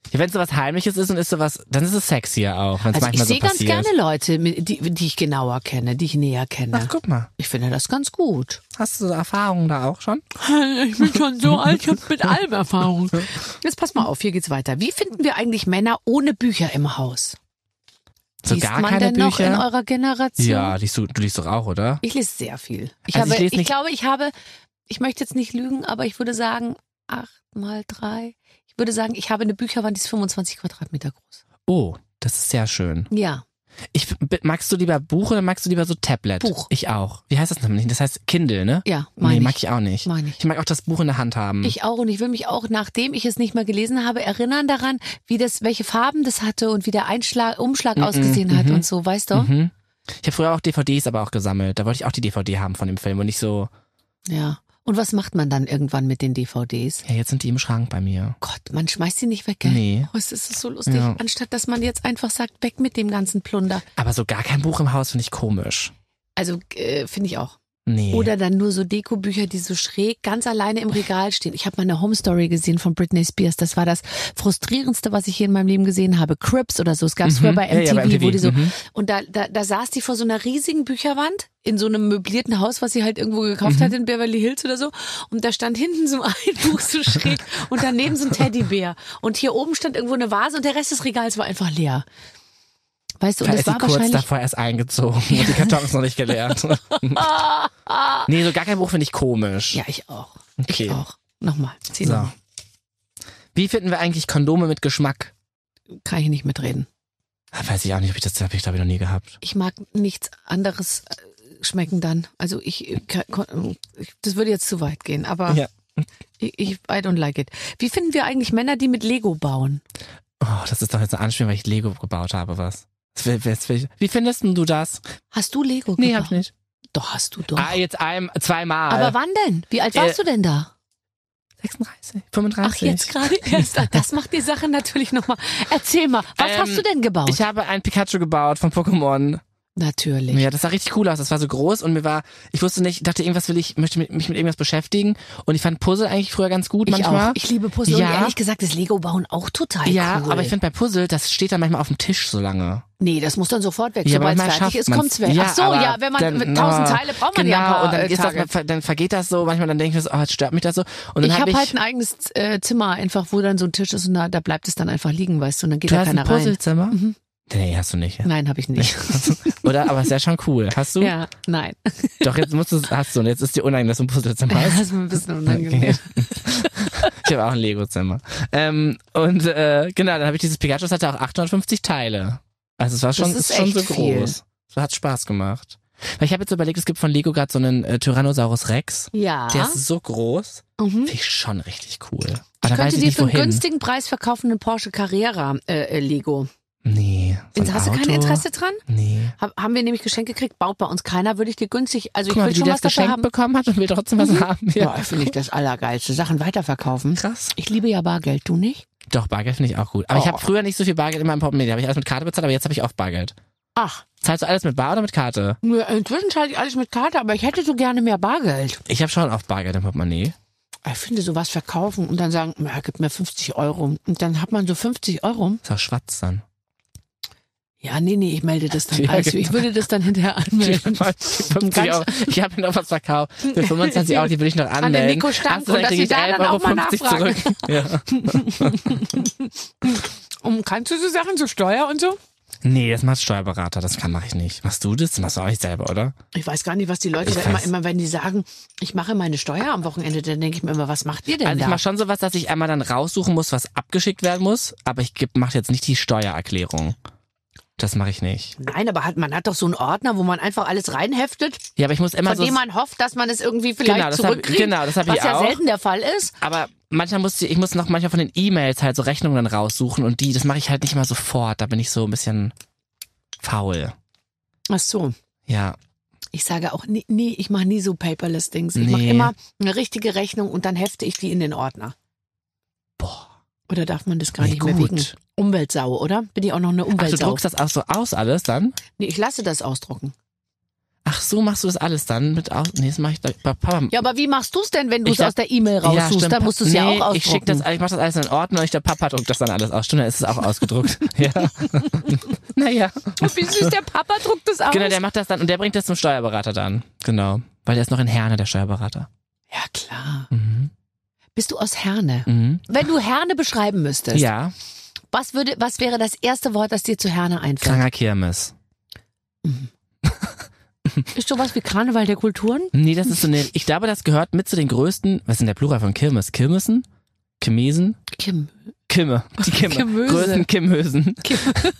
Ja, wenn es so was Heimliches ist und ist sowas, dann ist es sexier auch, wenn es Also ich manchmal so sehe ganz passiert. gerne Leute, mit- die, die ich genauer kenne, die ich näher kenne. Ach, guck mal. Ich finde das ganz gut. Hast du so Erfahrungen da auch schon? Ich bin schon so alt, ich habe mit allem Erfahrung. Jetzt pass mal auf, hier geht's weiter. Wie finden wir eigentlich Männer ohne Bücher im Haus? So Liest gar man keine denn noch Bücher? in eurer Generation? Ja, liest du, du liest doch auch, oder? Ich lese sehr viel. Ich, Also ich habe, lese ich, nicht- glaube, ich habe, ich möchte jetzt nicht lügen, aber ich würde sagen, acht mal drei. Ich würde sagen, ich habe eine Bücherwand, die ist fünfundzwanzig Quadratmeter groß. Oh, das ist sehr schön. Ja. Ich, magst du lieber Buch oder magst du lieber so Tablet? Buch. Ich auch. Wie heißt das nämlich? Das heißt Kindle, ne? Ja, meine Nee, ich. mag ich auch nicht. Meine ich. Ich mag auch das Buch in der Hand haben. Ich auch und ich will mich auch, nachdem ich es nicht mehr gelesen habe, erinnern daran, wie das, welche Farben das hatte und wie der Einschlag, Umschlag Mhm, ausgesehen hat mhm. und so, weißt du? Mhm. Ich habe früher auch D V Ds aber auch gesammelt. Da wollte ich auch die D V D haben von dem Film und nicht so, Ja. Und was macht man dann irgendwann mit den D V Ds? ja, jetzt sind die im Schrank bei mir. Gott, man schmeißt die nicht weg, gell? Nee. Oh, es ist so lustig. Ja. Anstatt, dass man jetzt einfach sagt, weg mit dem ganzen Plunder. Aber so gar kein Buch im Haus finde ich komisch. Also, äh, finde ich auch. Nee. Oder dann nur so Dekobücher, die so schräg ganz alleine im Regal stehen. Ich habe mal eine Home Story gesehen von Britney Spears. Das war das frustrierendste, was ich hier in meinem Leben gesehen habe. Cribs oder so. Es gab es früher bei Ja, M T V, ja, bei M T V, wo die so. mhm. Und da, da, da saß die vor so einer riesigen Bücherwand in so einem möblierten Haus, was sie halt irgendwo gekauft Mhm. hat in Beverly Hills oder so. Und da stand hinten so ein Buch so schräg und daneben so ein Teddybär. Und hier oben stand irgendwo eine Vase und der Rest des Regals war einfach leer. Weißt du, und Da das ist sie war kurz wahrscheinlich. davor erst eingezogen und die Kartons noch nicht geleert. Nee, so gar kein Buch finde ich komisch. Ja, ich auch. Okay. Ich auch. Nochmal. Zieh So. nochmal. Wie finden wir eigentlich Kondome mit Geschmack? Kann ich nicht mitreden. Ah, weiß ich auch nicht, ob ich das habe ich glaube ich noch nie gehabt. Ich mag nichts anderes äh, schmecken dann. Also ich, äh, kann- kon- ich das würde jetzt zu weit gehen, aber Ja. ich, ich I don't like it. Wie finden wir eigentlich Männer, die mit Lego bauen? Oh, das ist doch jetzt eine Anspielung, weil ich Lego gebaut habe, was? Das will- das will- Wie findest denn du das? Hast du Lego Nee, gebaut? hab ich nicht. Doch, hast du doch. Ah, jetzt ein, zweimal. Aber wann denn? Wie alt warst Äh, du denn da? sechsunddreißig, Ach, fünfunddreißig. jetzt gerade erst. Das macht die Sache natürlich nochmal. Erzähl mal, was Ähm, hast du denn gebaut? Ich habe ein Pikachu gebaut von Pokémon. Natürlich. Ja, das sah richtig cool aus. Das war so groß und mir war, ich wusste nicht, dachte irgendwas will ich, möchte mich mit irgendwas beschäftigen und ich fand Puzzle eigentlich früher ganz gut Ich manchmal. auch. Ich liebe Puzzle und Ja. ehrlich gesagt ist Lego bauen auch total Ja, cool. aber ich finde bei Puzzle, das steht dann manchmal auf dem Tisch so lange. Nee, das muss dann sofort weg. Ja, Sobald es manchmal fertig schafft ist, man's. kommt's weg. Ja, Ach so, aber ja, wenn man dann, mit tausend na, Teile braucht man genau, ja ein paar und dann, äh, ist Tage. das, dann vergeht das so, manchmal dann denke ich mir so, oh, jetzt stört mich das so. Und dann Ich hab habe ich, halt ein eigenes äh, Zimmer einfach, wo dann so ein Tisch ist und da, da bleibt es dann einfach liegen, weißt du, und dann geht du da hast ein keiner rein. Puzzlezimmer? Mhm. Nee, hast du nicht. Nein, habe ich nicht. Oder? Aber ist ja schon cool. Hast du? Ja, nein. Doch, jetzt musst du, hast du, und jetzt ist dir unangenehm, dass du ein Puzzlezimmer Das hast. ist mir ein bisschen unangenehm. Ich habe auch ein Lego-Zimmer. Ähm, und äh, genau, dann habe ich dieses Pikachu, das hatte auch achthundertfünfzig Teile. Also es war schon, Das ist schon so echt viel. groß. Das hat Spaß gemacht. Weil ich habe jetzt überlegt, es gibt von Lego gerade so einen äh, Tyrannosaurus Rex. Ja. Der ist so groß. mhm. Finde ich schon richtig cool. Ich Aber da weiß könnte ich dir nicht, für einen wohin. günstigen Preis verkaufen einen Porsche Carrera äh, äh, Lego. Nee. So ein Hast du kein Auto? Interesse dran? Nee. Hab, haben wir nämlich Geschenk gekriegt, baut bei uns keiner, würde ich dir günstig, also Guck ich mal, will wie die schon das was dafür geschenkt haben. bekommen hat und will trotzdem was haben. Ja, finde ich das Allergeilste. Sachen weiterverkaufen. Krass. Ich liebe ja Bargeld, du nicht? Doch, Bargeld finde ich auch gut. Aber ich Oh. habe früher nicht so viel Bargeld in meinem Portemonnaie. Da habe ich alles mit Karte bezahlt, aber jetzt habe ich auch Bargeld. Ach, Zahlst du alles mit Bar oder mit Karte? nur inzwischen zahle ich alles mit Karte, aber ich hätte so gerne mehr Bargeld. Ich habe schon oft Bargeld im Portemonnaie. Ich finde sowas verkaufen und dann sagen, ja, gib mir fünfzig Euro. Und dann hat man so fünfzig Euro. Ist auch schwarz dann. Ja, nee, nee, ich melde das dann. Ja, Also, genau. ich würde das dann hinterher anmelden. fünfzig Euro. Ich habe mir noch was verkauft. Für fünfundzwanzig Euro, die will ich noch anmelden. An den Nico Stank Hast du, und dann dass krieg sie ich da elf dann Euro auch mal fünfzig nachfragen. zurück. Ja. Und kannst du so Sachen, so Steuer und so? Nee, das macht Steuerberater, das kann mache ich nicht. Machst du das? Das machst du auch nicht selber, oder? Ich weiß gar nicht, was die Leute Ich da immer, weiß. immer, wenn die sagen, ich mache meine Steuer am Wochenende, dann denke ich mir immer, was macht ihr denn Also ich da? mache schon sowas, dass ich einmal dann raussuchen muss, was abgeschickt werden muss, aber ich mache jetzt nicht die Steuererklärung. Das mache ich nicht. Nein, aber hat, man hat doch so einen Ordner, wo man einfach alles reinheftet, Ja, aber ich muss immer von so... dem man hofft, dass man es irgendwie vielleicht Genau, das hab- zurückkriegt. genau, das hab ich was ja auch. selten der Fall ist. Aber manchmal muss ich, ich muss noch manchmal von den E-Mails halt so Rechnungen dann raussuchen und die, das mache ich halt nicht immer sofort. Da bin ich so ein bisschen faul. Ach so. Ja. Ich sage auch nie, nie ich mache nie so paperless Dings. Ich mache Nee. immer eine richtige Rechnung und dann hefte ich die in den Ordner. Boah. Oder darf man das gar Nee, nicht mehr gut. wegen Umweltsau, oder? Bin ich auch noch eine Ach, du Umweltsau? druckst das auch so aus alles dann? Nee, ich lasse das ausdrucken. Ach so, machst du das alles dann mit aus? Nee, das mach ich da, Papa. Ja, aber wie machst du es denn, wenn du Ich es glaub- aus der E-Mail raussuchst? stimmt. Dann musst du es nee, ja auch ausdrucken. Ich schick das, ich mach das alles in Ordner und ich, der Papa druckt das dann alles aus. Stimmt, dann ist es auch ausgedruckt. Ja. Naja. Und wie süß, der Papa druckt das aus. Genau, der macht das dann und der bringt das zum Steuerberater dann. Genau. Weil der ist noch in Herne, der Steuerberater. Ja, klar. Mhm. Bist du aus Herne? Mhm. Wenn du Herne beschreiben müsstest, Ja, was würde, was wäre das erste Wort, das dir zu Herne einfällt? Kranger Kirmes. Ist sowas wie Karneval der Kulturen? Nee, das ist so eine, ich glaube, das gehört mit zu den größten, was ist denn der Plural von Kirmes? Kirmesen? Kirmesen? Kim. Kimme. Die Kimme. Kimöse. Größten Kimmösen. Kim.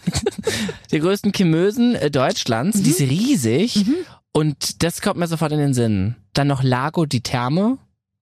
Die größten Kimmösen äh, Deutschlands. Mhm. Die ist riesig. Und das kommt mir sofort in den Sinn. Dann noch Lago die Therme.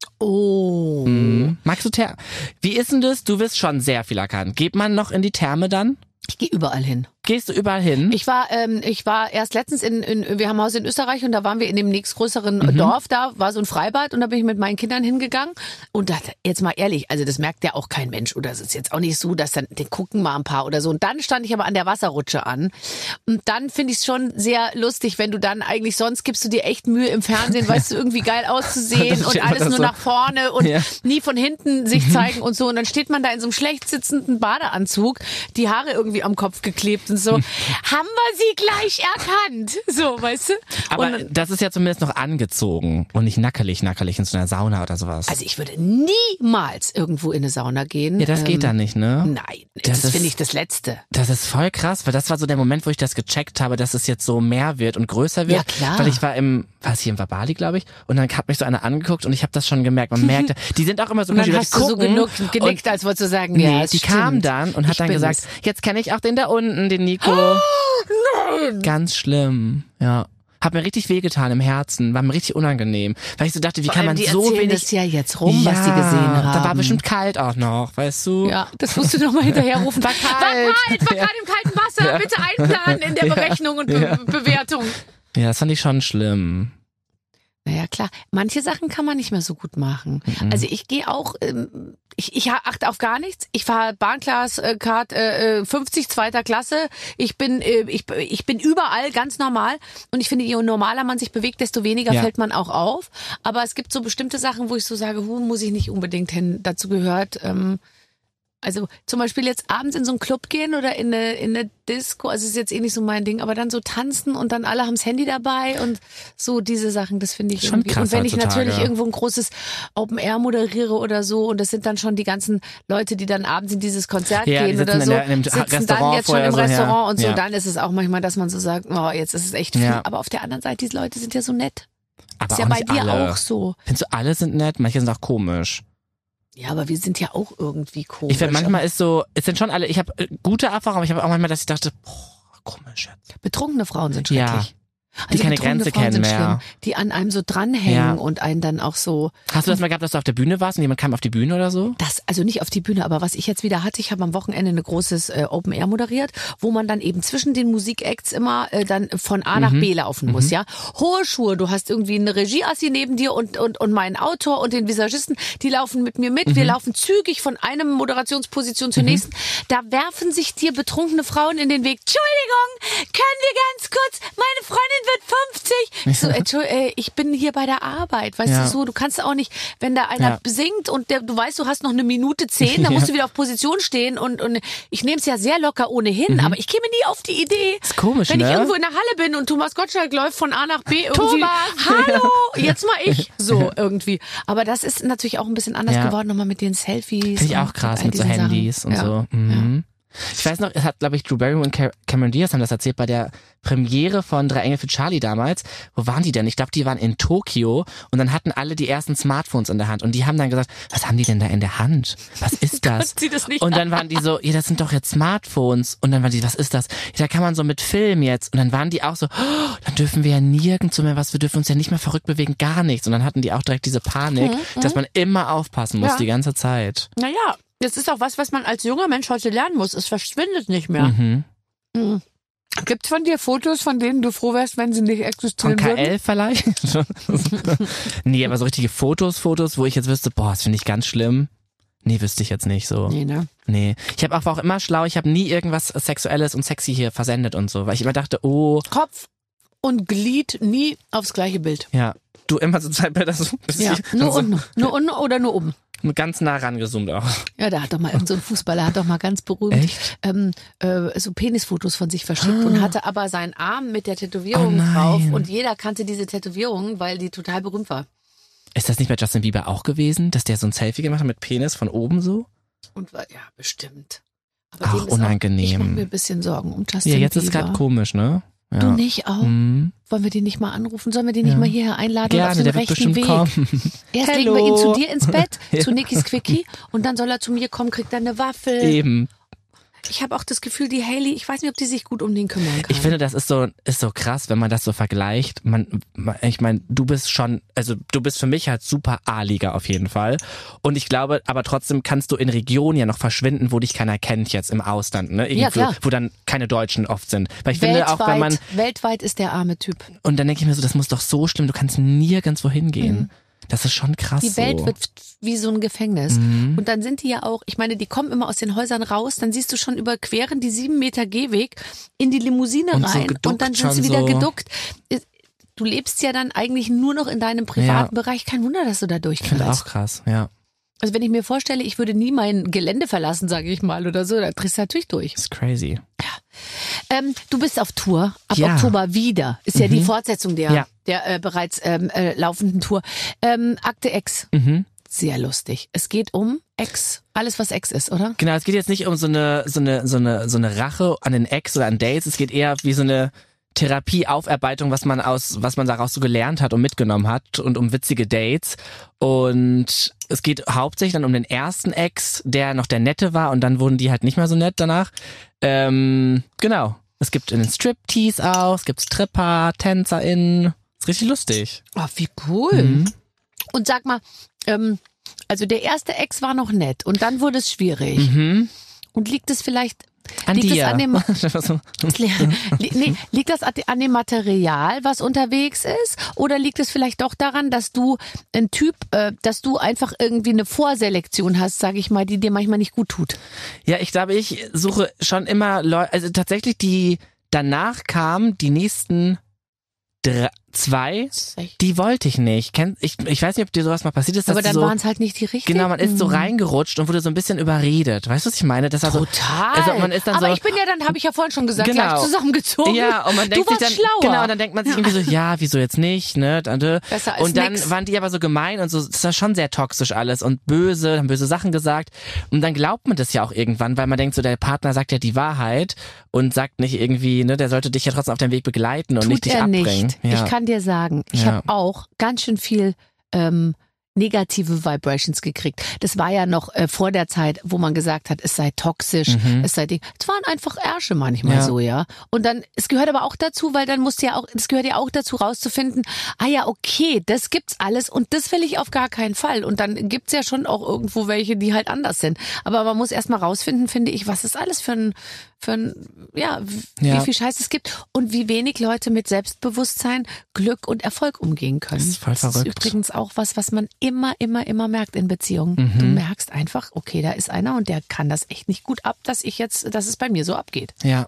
Oh. Mhm. Magst du Therme? Wie ist denn das? Du wirst schon sehr viel erkannt. Geht man noch in die Therme dann? Ich gehe überall hin. Gehst du überall hin? Ich war, ähm, ich war erst letztens in, in, wir haben ein Haus in Österreich und da waren wir in dem nächstgrößeren Mhm. Dorf, da war so ein Freibad und da bin ich mit meinen Kindern hingegangen und dachte, jetzt mal ehrlich, also das merkt ja auch kein Mensch oder es ist jetzt auch nicht so, dass dann, den gucken mal ein paar oder so und dann stand ich aber an der Wasserrutsche an und dann finde ich es schon sehr lustig, wenn du dann eigentlich, sonst gibst du dir echt Mühe im Fernsehen, weißt du, irgendwie geil auszusehen und steht man alles da nur so. nach vorne und Ja. nie von hinten sich zeigen und so und dann steht man da in so einem schlecht sitzenden Badeanzug, die Haare irgendwie am Kopf geklebt und so, haben wir sie gleich erkannt. So, weißt du? Aber und, das ist ja zumindest noch angezogen und nicht nackelig, nackelig in so einer Sauna oder sowas. also ich würde niemals irgendwo in eine Sauna gehen. ja, das geht dann nicht, ne? Nein, Das das, ist- finde ich das Letzte. Das ist voll krass, weil das war so der Moment, wo ich das gecheckt habe, dass es jetzt so mehr wird und größer wird. Ja, klar. Weil ich war im, war es hier im Wabali, glaube ich, und dann hat mich so einer angeguckt und ich habe das schon gemerkt. Man merkte, die sind auch immer so Und dann die hast du so gucken genug, und- genickt, als wolltest du sagen, Nee, ja, es die stimmt. kam dann und hat Ich dann bin's. gesagt, jetzt kenne ich auch den da unten, den Nico. Nein! Ganz schlimm, ja. Hat mir richtig wehgetan im Herzen, war mir richtig unangenehm. Weil ich so dachte, wie Vor kann allem, man die so erzählen wenig... das ja jetzt rum, ja, was die gesehen haben. Da war bestimmt kalt auch noch, weißt du? Ja, das musst du doch mal hinterher rufen. War kalt. War kalt, war Ja. gerade im kalten Wasser. Bitte einplanen in der Ja. Berechnung und Be Ja. Bewertung. Ja, das fand ich schon schlimm. Naja, klar. Manche Sachen kann man nicht mehr so gut machen. Mhm. Also ich gehe auch, ähm, ich, ich achte auf gar nichts. Ich fahre Bahnclass, äh, Card äh, fünfzig, zweiter Klasse. Ich bin, äh, ich, ich bin überall ganz normal. Und ich finde, je normaler man sich bewegt, desto weniger Ja. fällt man auch auf. Aber es gibt so bestimmte Sachen, wo ich so sage, hu, muss ich nicht unbedingt hin. Dazu gehört, ähm, also zum Beispiel jetzt abends in so einen Club gehen oder in eine, in eine Disco, also ist jetzt eh nicht so mein Ding, aber dann so tanzen und dann alle haben's Handy dabei und so diese Sachen, das finde ich Schon irgendwie. krass Und wenn ich heutzutage. natürlich irgendwo ein großes Open Air moderiere oder so und das sind dann schon die ganzen Leute, die dann abends in dieses Konzert Ja, die gehen sitzen oder in so, der- in dem sitzen dann Restaurant jetzt schon vorher im so, ja. Restaurant und so, Ja. dann ist es auch manchmal, dass man so sagt, oh, jetzt ist es echt viel. Ja. Aber auf der anderen Seite, diese Leute sind ja so nett. Aber Ist ja auch bei nicht dir alle. auch so. Findest du, alle sind nett, manche sind auch komisch. Ja, aber wir sind ja auch irgendwie komisch. Ich finde, manchmal ist so, es sind schon alle, ich habe äh, gute Erfahrungen, aber ich habe auch manchmal, dass ich dachte, boah, komisch jetzt. Betrunkene Frauen sind Ja. schrecklich. Die keine betrunkene Grenze Frauen kennen sind mehr. schlimm, die an einem so dranhängen Ja. und einen dann auch so. Hast du das mal gehabt, dass du auf der Bühne warst und jemand kam auf die Bühne oder so? Das, also nicht auf die Bühne, aber was ich jetzt wieder hatte, ich habe am Wochenende eine großes äh, Open Air moderiert, wo man dann eben zwischen den Musikacts immer äh, dann von A nach B laufen muss, ja. Hohe Schuhe, du hast irgendwie eine Regieassi neben dir und, und, und meinen Autor und den Visagisten, die laufen mit mir mit. Wir laufen zügig von einem Moderationsposition zur nächsten. Da werfen sich dir betrunkene Frauen in den Weg. Entschuldigung, können wir ganz kurz, meine Freundin wird fünfzig. Ich so, Entschuldigung, äh, ich bin hier bei der Arbeit, weißt Ja. du so, du kannst auch nicht, wenn da einer Ja. singt und der, du weißt, du hast noch eine Minute zehn, dann musst du wieder auf Position stehen und, und ich nehme es ja sehr locker ohnehin, aber ich käme nie auf die Idee. Ist komisch, Wenn ne? ich irgendwo in der Halle bin und Thomas Gottschalk läuft von A nach B irgendwie, Thomas! hallo, jetzt mal ich, so irgendwie. Aber das ist natürlich auch ein bisschen anders Ja. geworden, nochmal mit den Selfies. Finde ich auch und krass all mit so diesen Handys Sachen. und Ja. so. Mhm. Ich weiß noch, es hat, glaube ich, Drew Barrymore und Ca- Cameron Diaz haben das erzählt bei der Premiere von Drei Engel für Charlie damals. Wo waren die denn? Ich glaube, die waren in Tokio und dann hatten alle die ersten Smartphones in der Hand und die haben dann gesagt, was haben die denn da in der Hand? Was ist das? Gott, sieh das nicht Und dann waren die so, ja, das sind doch jetzt Smartphones. Und dann waren die, was ist das? Ja, da kann man so mit Film jetzt. Und dann waren die auch so, oh, dann dürfen wir ja nirgendwo mehr was, wir dürfen uns ja nicht mehr verrückt bewegen, gar nichts. Und dann hatten die auch direkt diese Panik, dass man immer aufpassen muss Ja. die ganze Zeit. Naja, das ist auch was, was man als junger Mensch heute lernen muss. Es verschwindet nicht mehr. Mhm. Mhm. Gibt's von dir Fotos, von denen du froh wärst, wenn sie nicht Von existieren K würden? L vielleicht? Nee, aber so richtige Fotos, Fotos, wo ich jetzt wüsste, boah, das finde ich ganz schlimm. Nee, wüsste ich jetzt nicht so. Nee, ne? Nee. Ich habe auch, war auch immer schlau, ich habe nie irgendwas Sexuelles und sexy hier versendet und so, weil ich immer dachte, oh, Kopf und Glied nie aufs gleiche Bild. Ja. Du immer so zwei Bilder so. Ja, nur so, unten. Nur unten oder nur oben. Ganz nah rangezoomt auch. Ja, da hat doch mal irgend so ein Fußballer, hat doch mal ganz berühmt Echt? ähm, äh, so Penisfotos von sich verschickt Ah. und hatte aber seinen Arm mit der Tätowierung Oh nein. drauf und jeder kannte diese Tätowierung, weil die total berühmt war. Ist das nicht bei Justin Bieber auch gewesen, dass der so ein Selfie gemacht hat mit Penis von oben so? Und war, ja, bestimmt. Aber Ach, dem ist unangenehm. Auch, ich mache mir ein bisschen Sorgen um Justin Ja, jetzt Bieber. ist gerade komisch, ne? Ja. Du nicht auch? Mhm. Wollen wir den nicht mal anrufen? Sollen wir den nicht Ja. mal hierher einladen und auf Gerne, den der wird rechten bestimmt Weg? kommen. Erst Hello. legen wir ihn zu dir ins Bett, Ja. zu Nikis Quickie und dann soll er zu mir kommen, kriegt er eine Waffel. Eben. Ich habe auch das Gefühl, die Hailey, ich weiß nicht, ob die sich gut um den kümmern kann. Ich finde, das ist so, ist so krass, wenn man das so vergleicht. Man, man ich meine, du bist schon, also du bist für mich halt super A-Liga auf jeden Fall. Und ich glaube, aber trotzdem kannst du in Regionen ja noch verschwinden, wo dich keiner kennt jetzt im Ausland, ne? Irgendwo, Ja, klar. wo dann keine Deutschen oft sind. Weil ich weltweit, finde auch, wenn man, weltweit ist der arme Typ. und dann denke ich mir so, das muss doch so schlimm, du kannst nirgendwo hingehen. Das ist schon krass. Die Welt so. wird wie so ein Gefängnis. Mhm. Und dann sind die ja auch, ich meine, die kommen immer aus den Häusern raus, dann siehst du schon überqueren die sieben Meter Gehweg in die Limousine Und so rein geduckt und dann sind sie schon wieder so. geduckt. Du lebst ja dann eigentlich nur noch in deinem privaten Ja. Bereich. Kein Wunder, dass du da Ich finde durchknallst. auch krass, ja. Also wenn ich mir vorstelle, ich würde nie mein Gelände verlassen, sage ich mal, oder so, dann drehst du natürlich durch. Das ist crazy. Ähm, du bist auf Tour, ab Ja. Oktober wieder. Ist ja die Mhm. Fortsetzung der, Ja. der äh, bereits ähm, äh, laufenden Tour. Ähm, Akte X, Mhm. sehr lustig. Es geht um Ex, alles was Ex ist, oder? Genau, es geht jetzt nicht um so eine, so eine, so eine, so eine Rache an den Ex oder an Dates. Es geht eher wie so eine Therapie-Aufarbeitung, was man aus, was man daraus so gelernt hat und mitgenommen hat und um witzige Dates. Und es geht hauptsächlich dann um den ersten Ex, der noch der Nette war und dann wurden die halt nicht mehr so nett danach. Ähm, genau. Es gibt einen Striptease auch, es gibt Stripper, TänzerInnen. Ist richtig lustig. Oh, wie cool. Mhm. Und sag mal, ähm, also der erste Ex war noch nett und dann wurde es schwierig. Mhm. Und liegt es vielleicht An liegt dir. es an dem So. Li- nee, liegt das an dem Material, was unterwegs ist, oder liegt es vielleicht doch daran, dass du ein Typ, äh, dass du einfach irgendwie eine Vorselektion hast, sage ich mal, die dir manchmal nicht gut tut? Ja, ich glaube, ich suche schon immer Leute, also tatsächlich die danach kamen, die nächsten drei, zwei, die wollte ich nicht. Kenn, ich, ich weiß nicht, ob dir sowas mal passiert ist. Aber dass dann du so, waren es halt nicht die richtigen. Genau, man ist so reingerutscht und wurde so ein bisschen überredet. Weißt du, was ich meine? Das war so, Total. also man ist dann Aber so, ich bin ja dann, habe ich ja vorhin schon gesagt, Genau. gleich zusammengezogen. ja, und man du denkt sich warst dann, schlauer. genau, und dann denkt man sich irgendwie so, ja, wieso jetzt nicht, ne? Und, äh, Besser als und dann nix. waren die aber so gemein und so, das war schon sehr toxisch alles und böse, haben böse Sachen gesagt. Und dann glaubt man das ja auch irgendwann, weil man denkt so, der Partner sagt ja die Wahrheit und sagt nicht irgendwie, ne, der sollte dich ja trotzdem auf deinem Weg begleiten und Tut nicht dich er abbringen. nicht. Ja. Ich kann dir sagen, ich Ja. habe auch ganz schön viel ähm, negative Vibrations gekriegt. Das war ja noch äh, vor der Zeit, wo man gesagt hat, es sei toxisch, Mhm. es sei Ding. Es waren einfach Ärsche manchmal Ja. so, ja. Und dann, es gehört aber auch dazu, weil dann musst du ja auch, es gehört ja auch dazu rauszufinden, ah ja, okay, das gibt's alles und das will ich auf gar keinen Fall. Und dann gibt's ja schon auch irgendwo welche, die halt anders sind. Aber man muss erst mal rausfinden, finde ich, was ist alles für ein, für ein, ja, w- Ja. wie viel Scheiß es gibt und wie wenig Leute mit Selbstbewusstsein, Glück und Erfolg umgehen können. Das ist voll Das verrückt. ist übrigens auch was, was man immer, immer, immer merkt in Beziehungen. Mhm. Du merkst einfach, okay, da ist einer und der kann das echt nicht gut ab, dass ich jetzt, dass es bei mir so abgeht. Ja.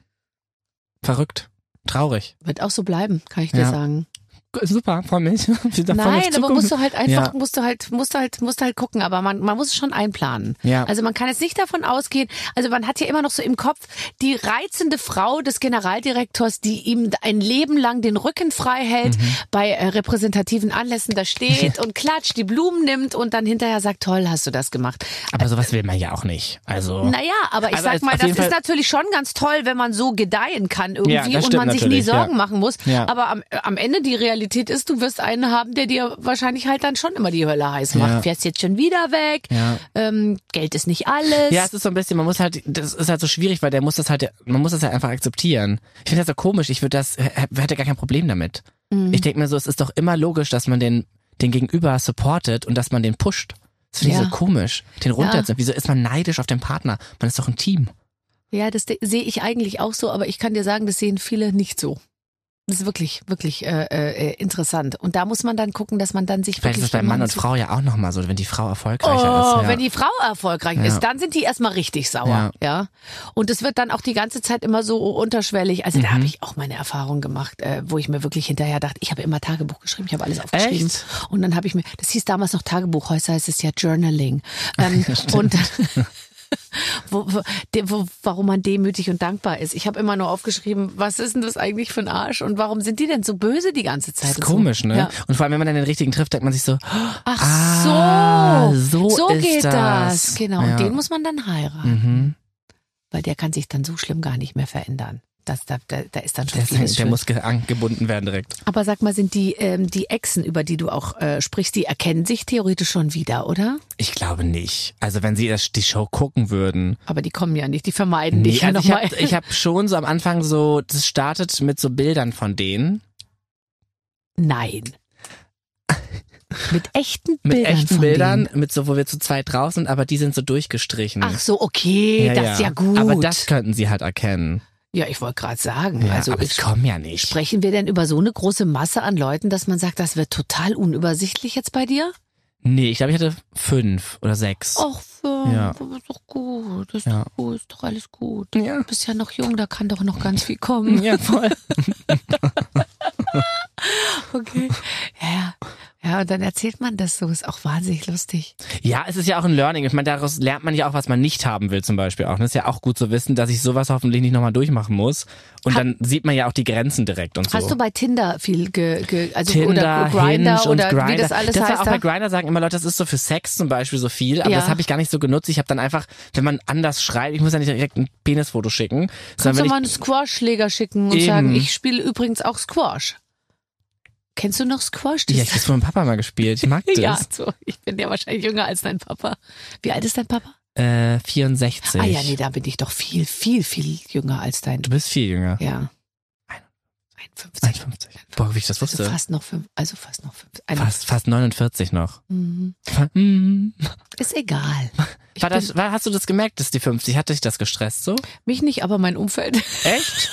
Verrückt. Traurig. Wird auch so bleiben, kann ich dir Ja. sagen. Super, freu mich. Nein, aber musst du halt einfach, Ja. musst du halt, musst du halt, musst du halt gucken. Aber man, man muss es schon einplanen. Ja. Also man kann jetzt nicht davon ausgehen. Also man hat ja immer noch so im Kopf die reizende Frau des Generaldirektors, die ihm ein Leben lang den Rücken frei hält, Mhm. bei äh, repräsentativen Anlässen da steht und klatscht, die Blumen nimmt und dann hinterher sagt, toll, hast du das gemacht. Aber sowas will man ja auch nicht. Also. Naja, aber ich Also sag als- mal, auf das jeden ist Fall- natürlich schon ganz toll, wenn man so gedeihen kann irgendwie Ja, das und stimmt man sich nie natürlich, Sorgen ja. machen muss. Ja. Aber am, am Ende die Realität ist, du wirst einen haben, der dir wahrscheinlich halt dann schon immer die Hölle heiß macht. Ja. Fährst jetzt schon wieder weg, Ja. ähm, Geld ist nicht alles. Ja, es ist so ein bisschen, man muss halt, das ist halt so schwierig, weil der muss das halt, man muss das halt einfach akzeptieren. Ich finde das so komisch, ich würde das, hätte gar kein Problem damit. Mhm. Ich denke mir so, es ist doch immer logisch, dass man den, den Gegenüber supportet und dass man den pusht. Das finde ich Ja. so komisch. Den runterzunehmen. Wieso ist man neidisch auf den Partner? Man ist doch ein Team. Ja, das de- sehe ich eigentlich auch so, aber ich kann dir sagen, das sehen viele nicht so. Das ist wirklich, wirklich äh, äh, interessant. Und da muss man dann gucken, dass man dann sich Vielleicht wirklich... ist es bei Mann und Frau ja auch nochmal so, wenn die Frau erfolgreicher oh, ist. Ja. Wenn die Frau erfolgreich Ja. ist, dann sind die erstmal richtig sauer. Ja. Ja. Und es wird dann auch die ganze Zeit immer so unterschwellig. Also Mhm. da habe ich auch meine Erfahrung gemacht, äh, wo ich mir wirklich hinterher dachte, ich habe immer Tagebuch geschrieben, ich habe alles aufgeschrieben. Echt? Und dann habe ich mir, das hieß damals noch Tagebuch, heute heißt es ja Journaling. Ähm, und Wo, wo, de, wo, warum man demütig und dankbar ist. Ich habe immer nur aufgeschrieben, was ist denn das eigentlich für ein Arsch und warum sind die denn so böse die ganze Zeit? Das ist und komisch, so. ne? Ja. Und vor allem, wenn man dann den richtigen trifft, denkt man sich so, Ach ah, so, so ist geht das. das. Genau, Ja. und den muss man dann heiraten. mhm. Weil der kann sich dann so schlimm gar nicht mehr verändern. Das, da, da, da ist dann schon der, vieles der schön. muss ge- angebunden werden direkt. Aber sag mal, sind die, ähm, die Exen, über die du auch äh, sprichst, die erkennen sich theoretisch schon wieder, oder? Ich glaube nicht. Also wenn sie das, die Show gucken würden. Aber die kommen ja nicht, die vermeiden Nee, dich ja also ich nochmal. habe ich hab schon so am Anfang so, das startet mit so Bildern von denen. Nein. Mit echten Mit Bildern echten von Bildern, denen. mit so, wo wir zu zweit drauf sind, aber die sind so durchgestrichen. Ach so, okay, das ist ja gut. Aber das könnten sie halt erkennen. Ja, ich wollte gerade sagen, Ja, also aber ich komme ja nicht. sprechen wir denn über so eine große Masse an Leuten, dass man sagt, das wird total unübersichtlich jetzt bei dir? Nee, ich glaube, ich hatte fünf oder sechs. Ach, fünf, Ja. das ist doch gut, das ist Ja. doch gut, ist doch alles gut. Ja. Du bist ja noch jung, da kann doch noch ganz viel kommen. Ja, voll. Okay. Ja, ja. Ja, und dann erzählt man das so, ist auch wahnsinnig lustig. Ja, es ist ja auch ein Learning. Ich meine, daraus lernt man ja auch, was man nicht haben will zum Beispiel auch. Das ist ja auch gut zu wissen, dass ich sowas hoffentlich nicht nochmal durchmachen muss. Und Ha- dann sieht man ja auch die Grenzen direkt und so. Hast du bei Tinder viel ge, ge also Tinder, oder Grindr Hinge und oder Grindr. wie das alles das heißt? war auch da? bei Grindr sagen immer Leute, das ist so für Sex zum Beispiel so viel, aber Ja. das habe ich gar nicht so genutzt. Ich habe dann einfach, wenn man anders schreibt, ich muss ja nicht direkt ein Penisfoto schicken, Kannst sondern du wenn mal ich, einen Squash-Schläger schicken und Eben. sagen, ich spiele übrigens auch Squash. Kennst du noch Squash? Das ja, ich habe von meinem Papa mal gespielt. Ich mag das. ja, so. Ich bin ja wahrscheinlich jünger als dein Papa. Wie alt ist dein Papa? Äh, vierundsechzig. Ah ja, nee, da bin ich doch viel, viel, viel jünger als dein. Du bist viel jünger. Ja. einundfünfzig. einundfünfzig. Boah, wie ich das Also wusste. fast noch fünf, also fast noch fünf. Fast, fast neunundvierzig noch. Mhm. Mhm. Ist egal. Ich War bin, das, war, hast du das gemerkt, dass die fünfzig? Hat dich das gestresst so? mich nicht, aber mein Umfeld. Echt?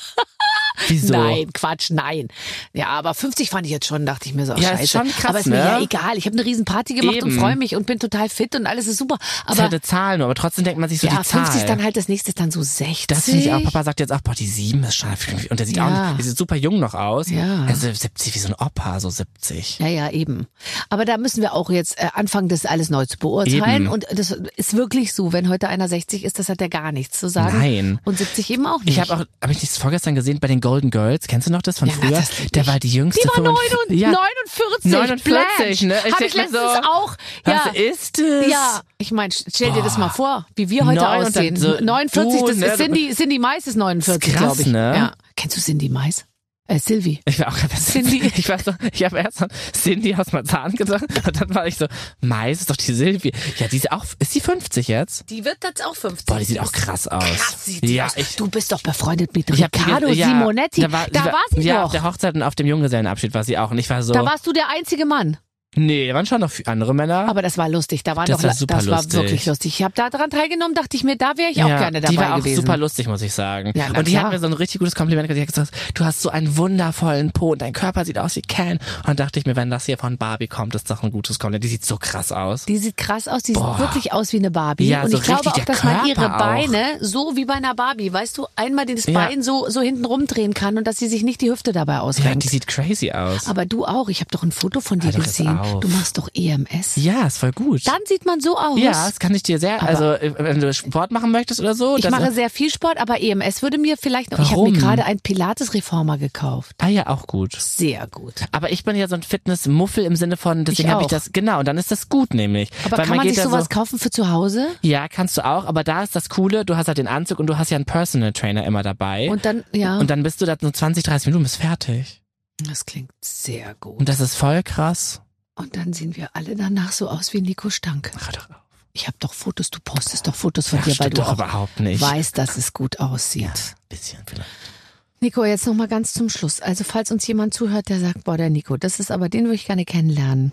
Wieso? Nein, Quatsch, nein. Ja, aber fünfzig fand ich jetzt schon, dachte ich mir so, ach, Ja, ist scheiße. schon krass, aber ist mir ne? ja egal. Ich habe eine riesen Party gemacht und Eben. freue mich und bin total fit und alles ist super. Das ist Aber halt eine Zahl nur, aber trotzdem denkt man sich so ja, die Zahl. fünfzig ist dann halt das nächste, ist dann so sechzig. Das finde ich auch. Papa sagt jetzt auch, boah, die sieben ist schon, und der sieht Ja. auch, der sieht super jung noch aus. Ja. Also siebzig wie so ein Opa, so siebzig. Ja, ja, eben. Aber da müssen wir auch jetzt äh, anfangen, das alles neu zu beurteilen. Eben. Und das ist wirklich so, wenn heute einer sechzig ist, das hat er gar nichts zu sagen. Nein. Und siebzig eben auch nicht. Ich habe auch, habe ich das vorgestern gesehen bei den Golden Girls. Kennst du noch das von Ja, na, früher? das lieb Der ich. war die jüngste. Die war fünfundvierzig. Ja. neunundvierzig. neunundvierzig, ne? Ich Habe ich denk mir letztens so, auch. Ja. Was ist es? Ja, ich meine, stell dir das mal vor, wie wir heute Neun und dann aussehen. so, neunundvierzig, du, das ne, ist Cindy, Cindy Mais ist neunundvierzig, Ist krass, glaube ich. ne? Ja. Kennst du Cindy Mais? Äh, Sylvie. Ich war auch gerade Cindy. Ich war so, ich habe erst so Cindy aus Marzahn gesagt und dann war ich so, Mais ist doch die Silvie. Ja, die ist auch, ist die fünfzig jetzt? Die wird jetzt auch fünfzig. Boah, die sieht auch krass aus. Krass sieht die ja, aus. ich, Du bist doch befreundet mit ich hab die Riccardo ge- ja, Simonetti. Da war, sie sie ja, doch. auf der Hochzeit und auf dem Junggesellenabschied war sie auch. Und ich war so, Da warst du der einzige Mann. nee, da waren schon noch andere Männer. Aber das war lustig. Da waren Das doch, war super das war lustig. wirklich lustig. Ich habe da dran teilgenommen, dachte ich mir, da wäre ich auch ja, gerne dabei die war auch gewesen. super lustig, muss ich sagen. Ja, na und die klar. hat mir so ein richtig gutes Kompliment gesagt. Die hat gesagt, du hast so einen wundervollen Po und dein Körper sieht aus wie Ken. Und dann dachte ich mir, wenn das hier von Barbie kommt, ist doch ein gutes Kompliment. Die sieht so krass aus. Die sieht krass aus, die Boah. sieht wirklich aus wie eine Barbie. Ja, und so ich glaube richtig auch, der dass man ihre Körper auch. Beine so wie bei einer Barbie, weißt du, einmal das Ja. Bein so, so hinten rumdrehen kann und dass sie sich nicht die Hüfte dabei Ja, ausrenkt. die sieht crazy aus. Aber du auch, ich habe doch ein Foto von dir Hör doch jetzt gesehen. auf. Du machst doch E M S. Ja, ist voll gut. Dann sieht man so aus. Ja, das kann ich dir sehr, Aber- also äh, wenn du Sport machen möchtest oder so. Ich das, mache sehr viel Sport, aber E M S würde mir vielleicht noch. Ich habe Warum? mir gerade einen Pilates-Reformer gekauft. Ah ja, auch gut. Sehr gut. Aber ich bin ja so ein Fitnessmuffel im Sinne von, deswegen Ich habe ich auch. das, genau, und dann ist das gut nämlich. Aber Weil kann man geht sich ja sowas so, kaufen für zu Hause? ja, kannst du auch, aber da ist das Coole, du hast halt den Anzug und du hast ja einen Personal Trainer immer dabei. Und dann, ja. Und dann bist du da nur zwanzig, dreißig Minuten, bist fertig. Das klingt sehr gut. Und das ist voll krass. Und dann sehen wir alle danach so aus wie Nico Stank. Ach, hör doch auf. Ich habe doch Fotos, du postest doch Fotos von Ach, dir, weil stimmt du doch auch überhaupt nicht. weißt, dass es gut aussieht. Ja, bisschen vielleicht. Nico, jetzt noch mal ganz zum Schluss. Also falls uns jemand zuhört, der sagt, boah, der Nico, das ist aber, den würde ich gerne kennenlernen.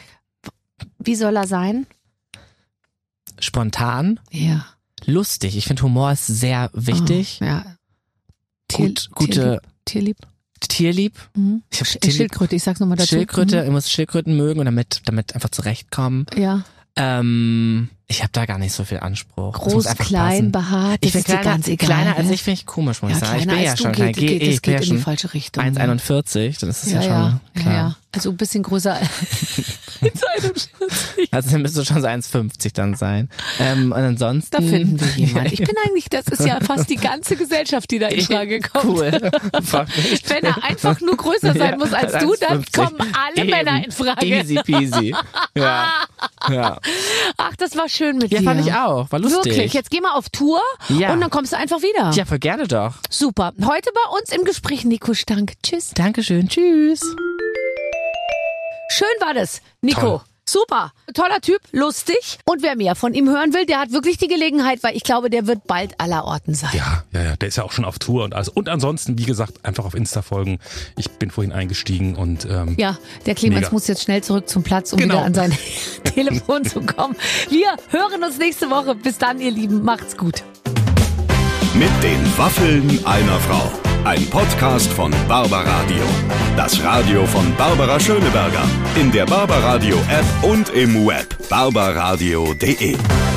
Wie soll er sein? Spontan, Ja. lustig. Ich finde Humor ist sehr wichtig. Oh, ja. Gut, Tier- gute, Tierlieb. tierlieb. Mhm. Ich hab Sch- tierlieb. Schildkröte, ich sag's nochmal dazu. Schildkröte, ich muss Schildkröten mögen und damit, damit einfach zurechtkommen. Mhm. Ja. Ähm, ich habe da gar nicht so viel Anspruch. Das muss Groß, einfach klein, passen. behaart, Ich das bin ist dir kleiner, ganz egal. kleiner als ne? ich finde ich komisch, muss Ja, ich sagen. Ich kleiner bin ja als schon du klein. geht, geht, das ich bin geht ja in die schon falsche Richtung. eins Komma einundvierzig, dann ist es ja, Ja, schon ja, klar. ja, ja. Also ein bisschen größer als eins Komma einundvierzig. Also dann müsste schon so eins Komma fünfzig dann sein. Ähm, und ansonsten... Da finden wir jemanden. Ich bin eigentlich, das ist ja fast die ganze Gesellschaft, die da in Frage kommt. Cool. Wenn er einfach nur größer sein muss als du, dann kommen alle Eben. Männer in Frage. Easy peasy. Ja. Ja. Ach, das war schön mit Ja, dir. fand ich auch. War lustig. Wirklich, jetzt geh mal auf Tour Ja. und dann kommst du einfach wieder. Ja, voll gerne doch. Super. Heute bei uns im Gespräch Nico Stank. Tschüss. Dankeschön. Tschüss. Schön war das, Nico. Toll. Super. Toller Typ, lustig. Und wer mehr von ihm hören will, der hat wirklich die Gelegenheit, weil ich glaube, der wird bald aller Orten sein. Ja, ja, ja, der ist ja auch schon auf Tour und alles. Und ansonsten, wie gesagt, einfach auf Insta folgen. Ich bin vorhin eingestiegen und ähm, Ja, der Clemens Mega. muss jetzt schnell zurück zum Platz, um Genau. wieder an sein Telefon zu kommen. Wir hören uns nächste Woche. Bis dann, ihr Lieben. Macht's gut. Mit den Waffeln einer Frau. Ein Podcast von Barbaradio. Das Radio von Barbara Schöneberger. In der Barbaradio App und im Web barbaradio punkt de.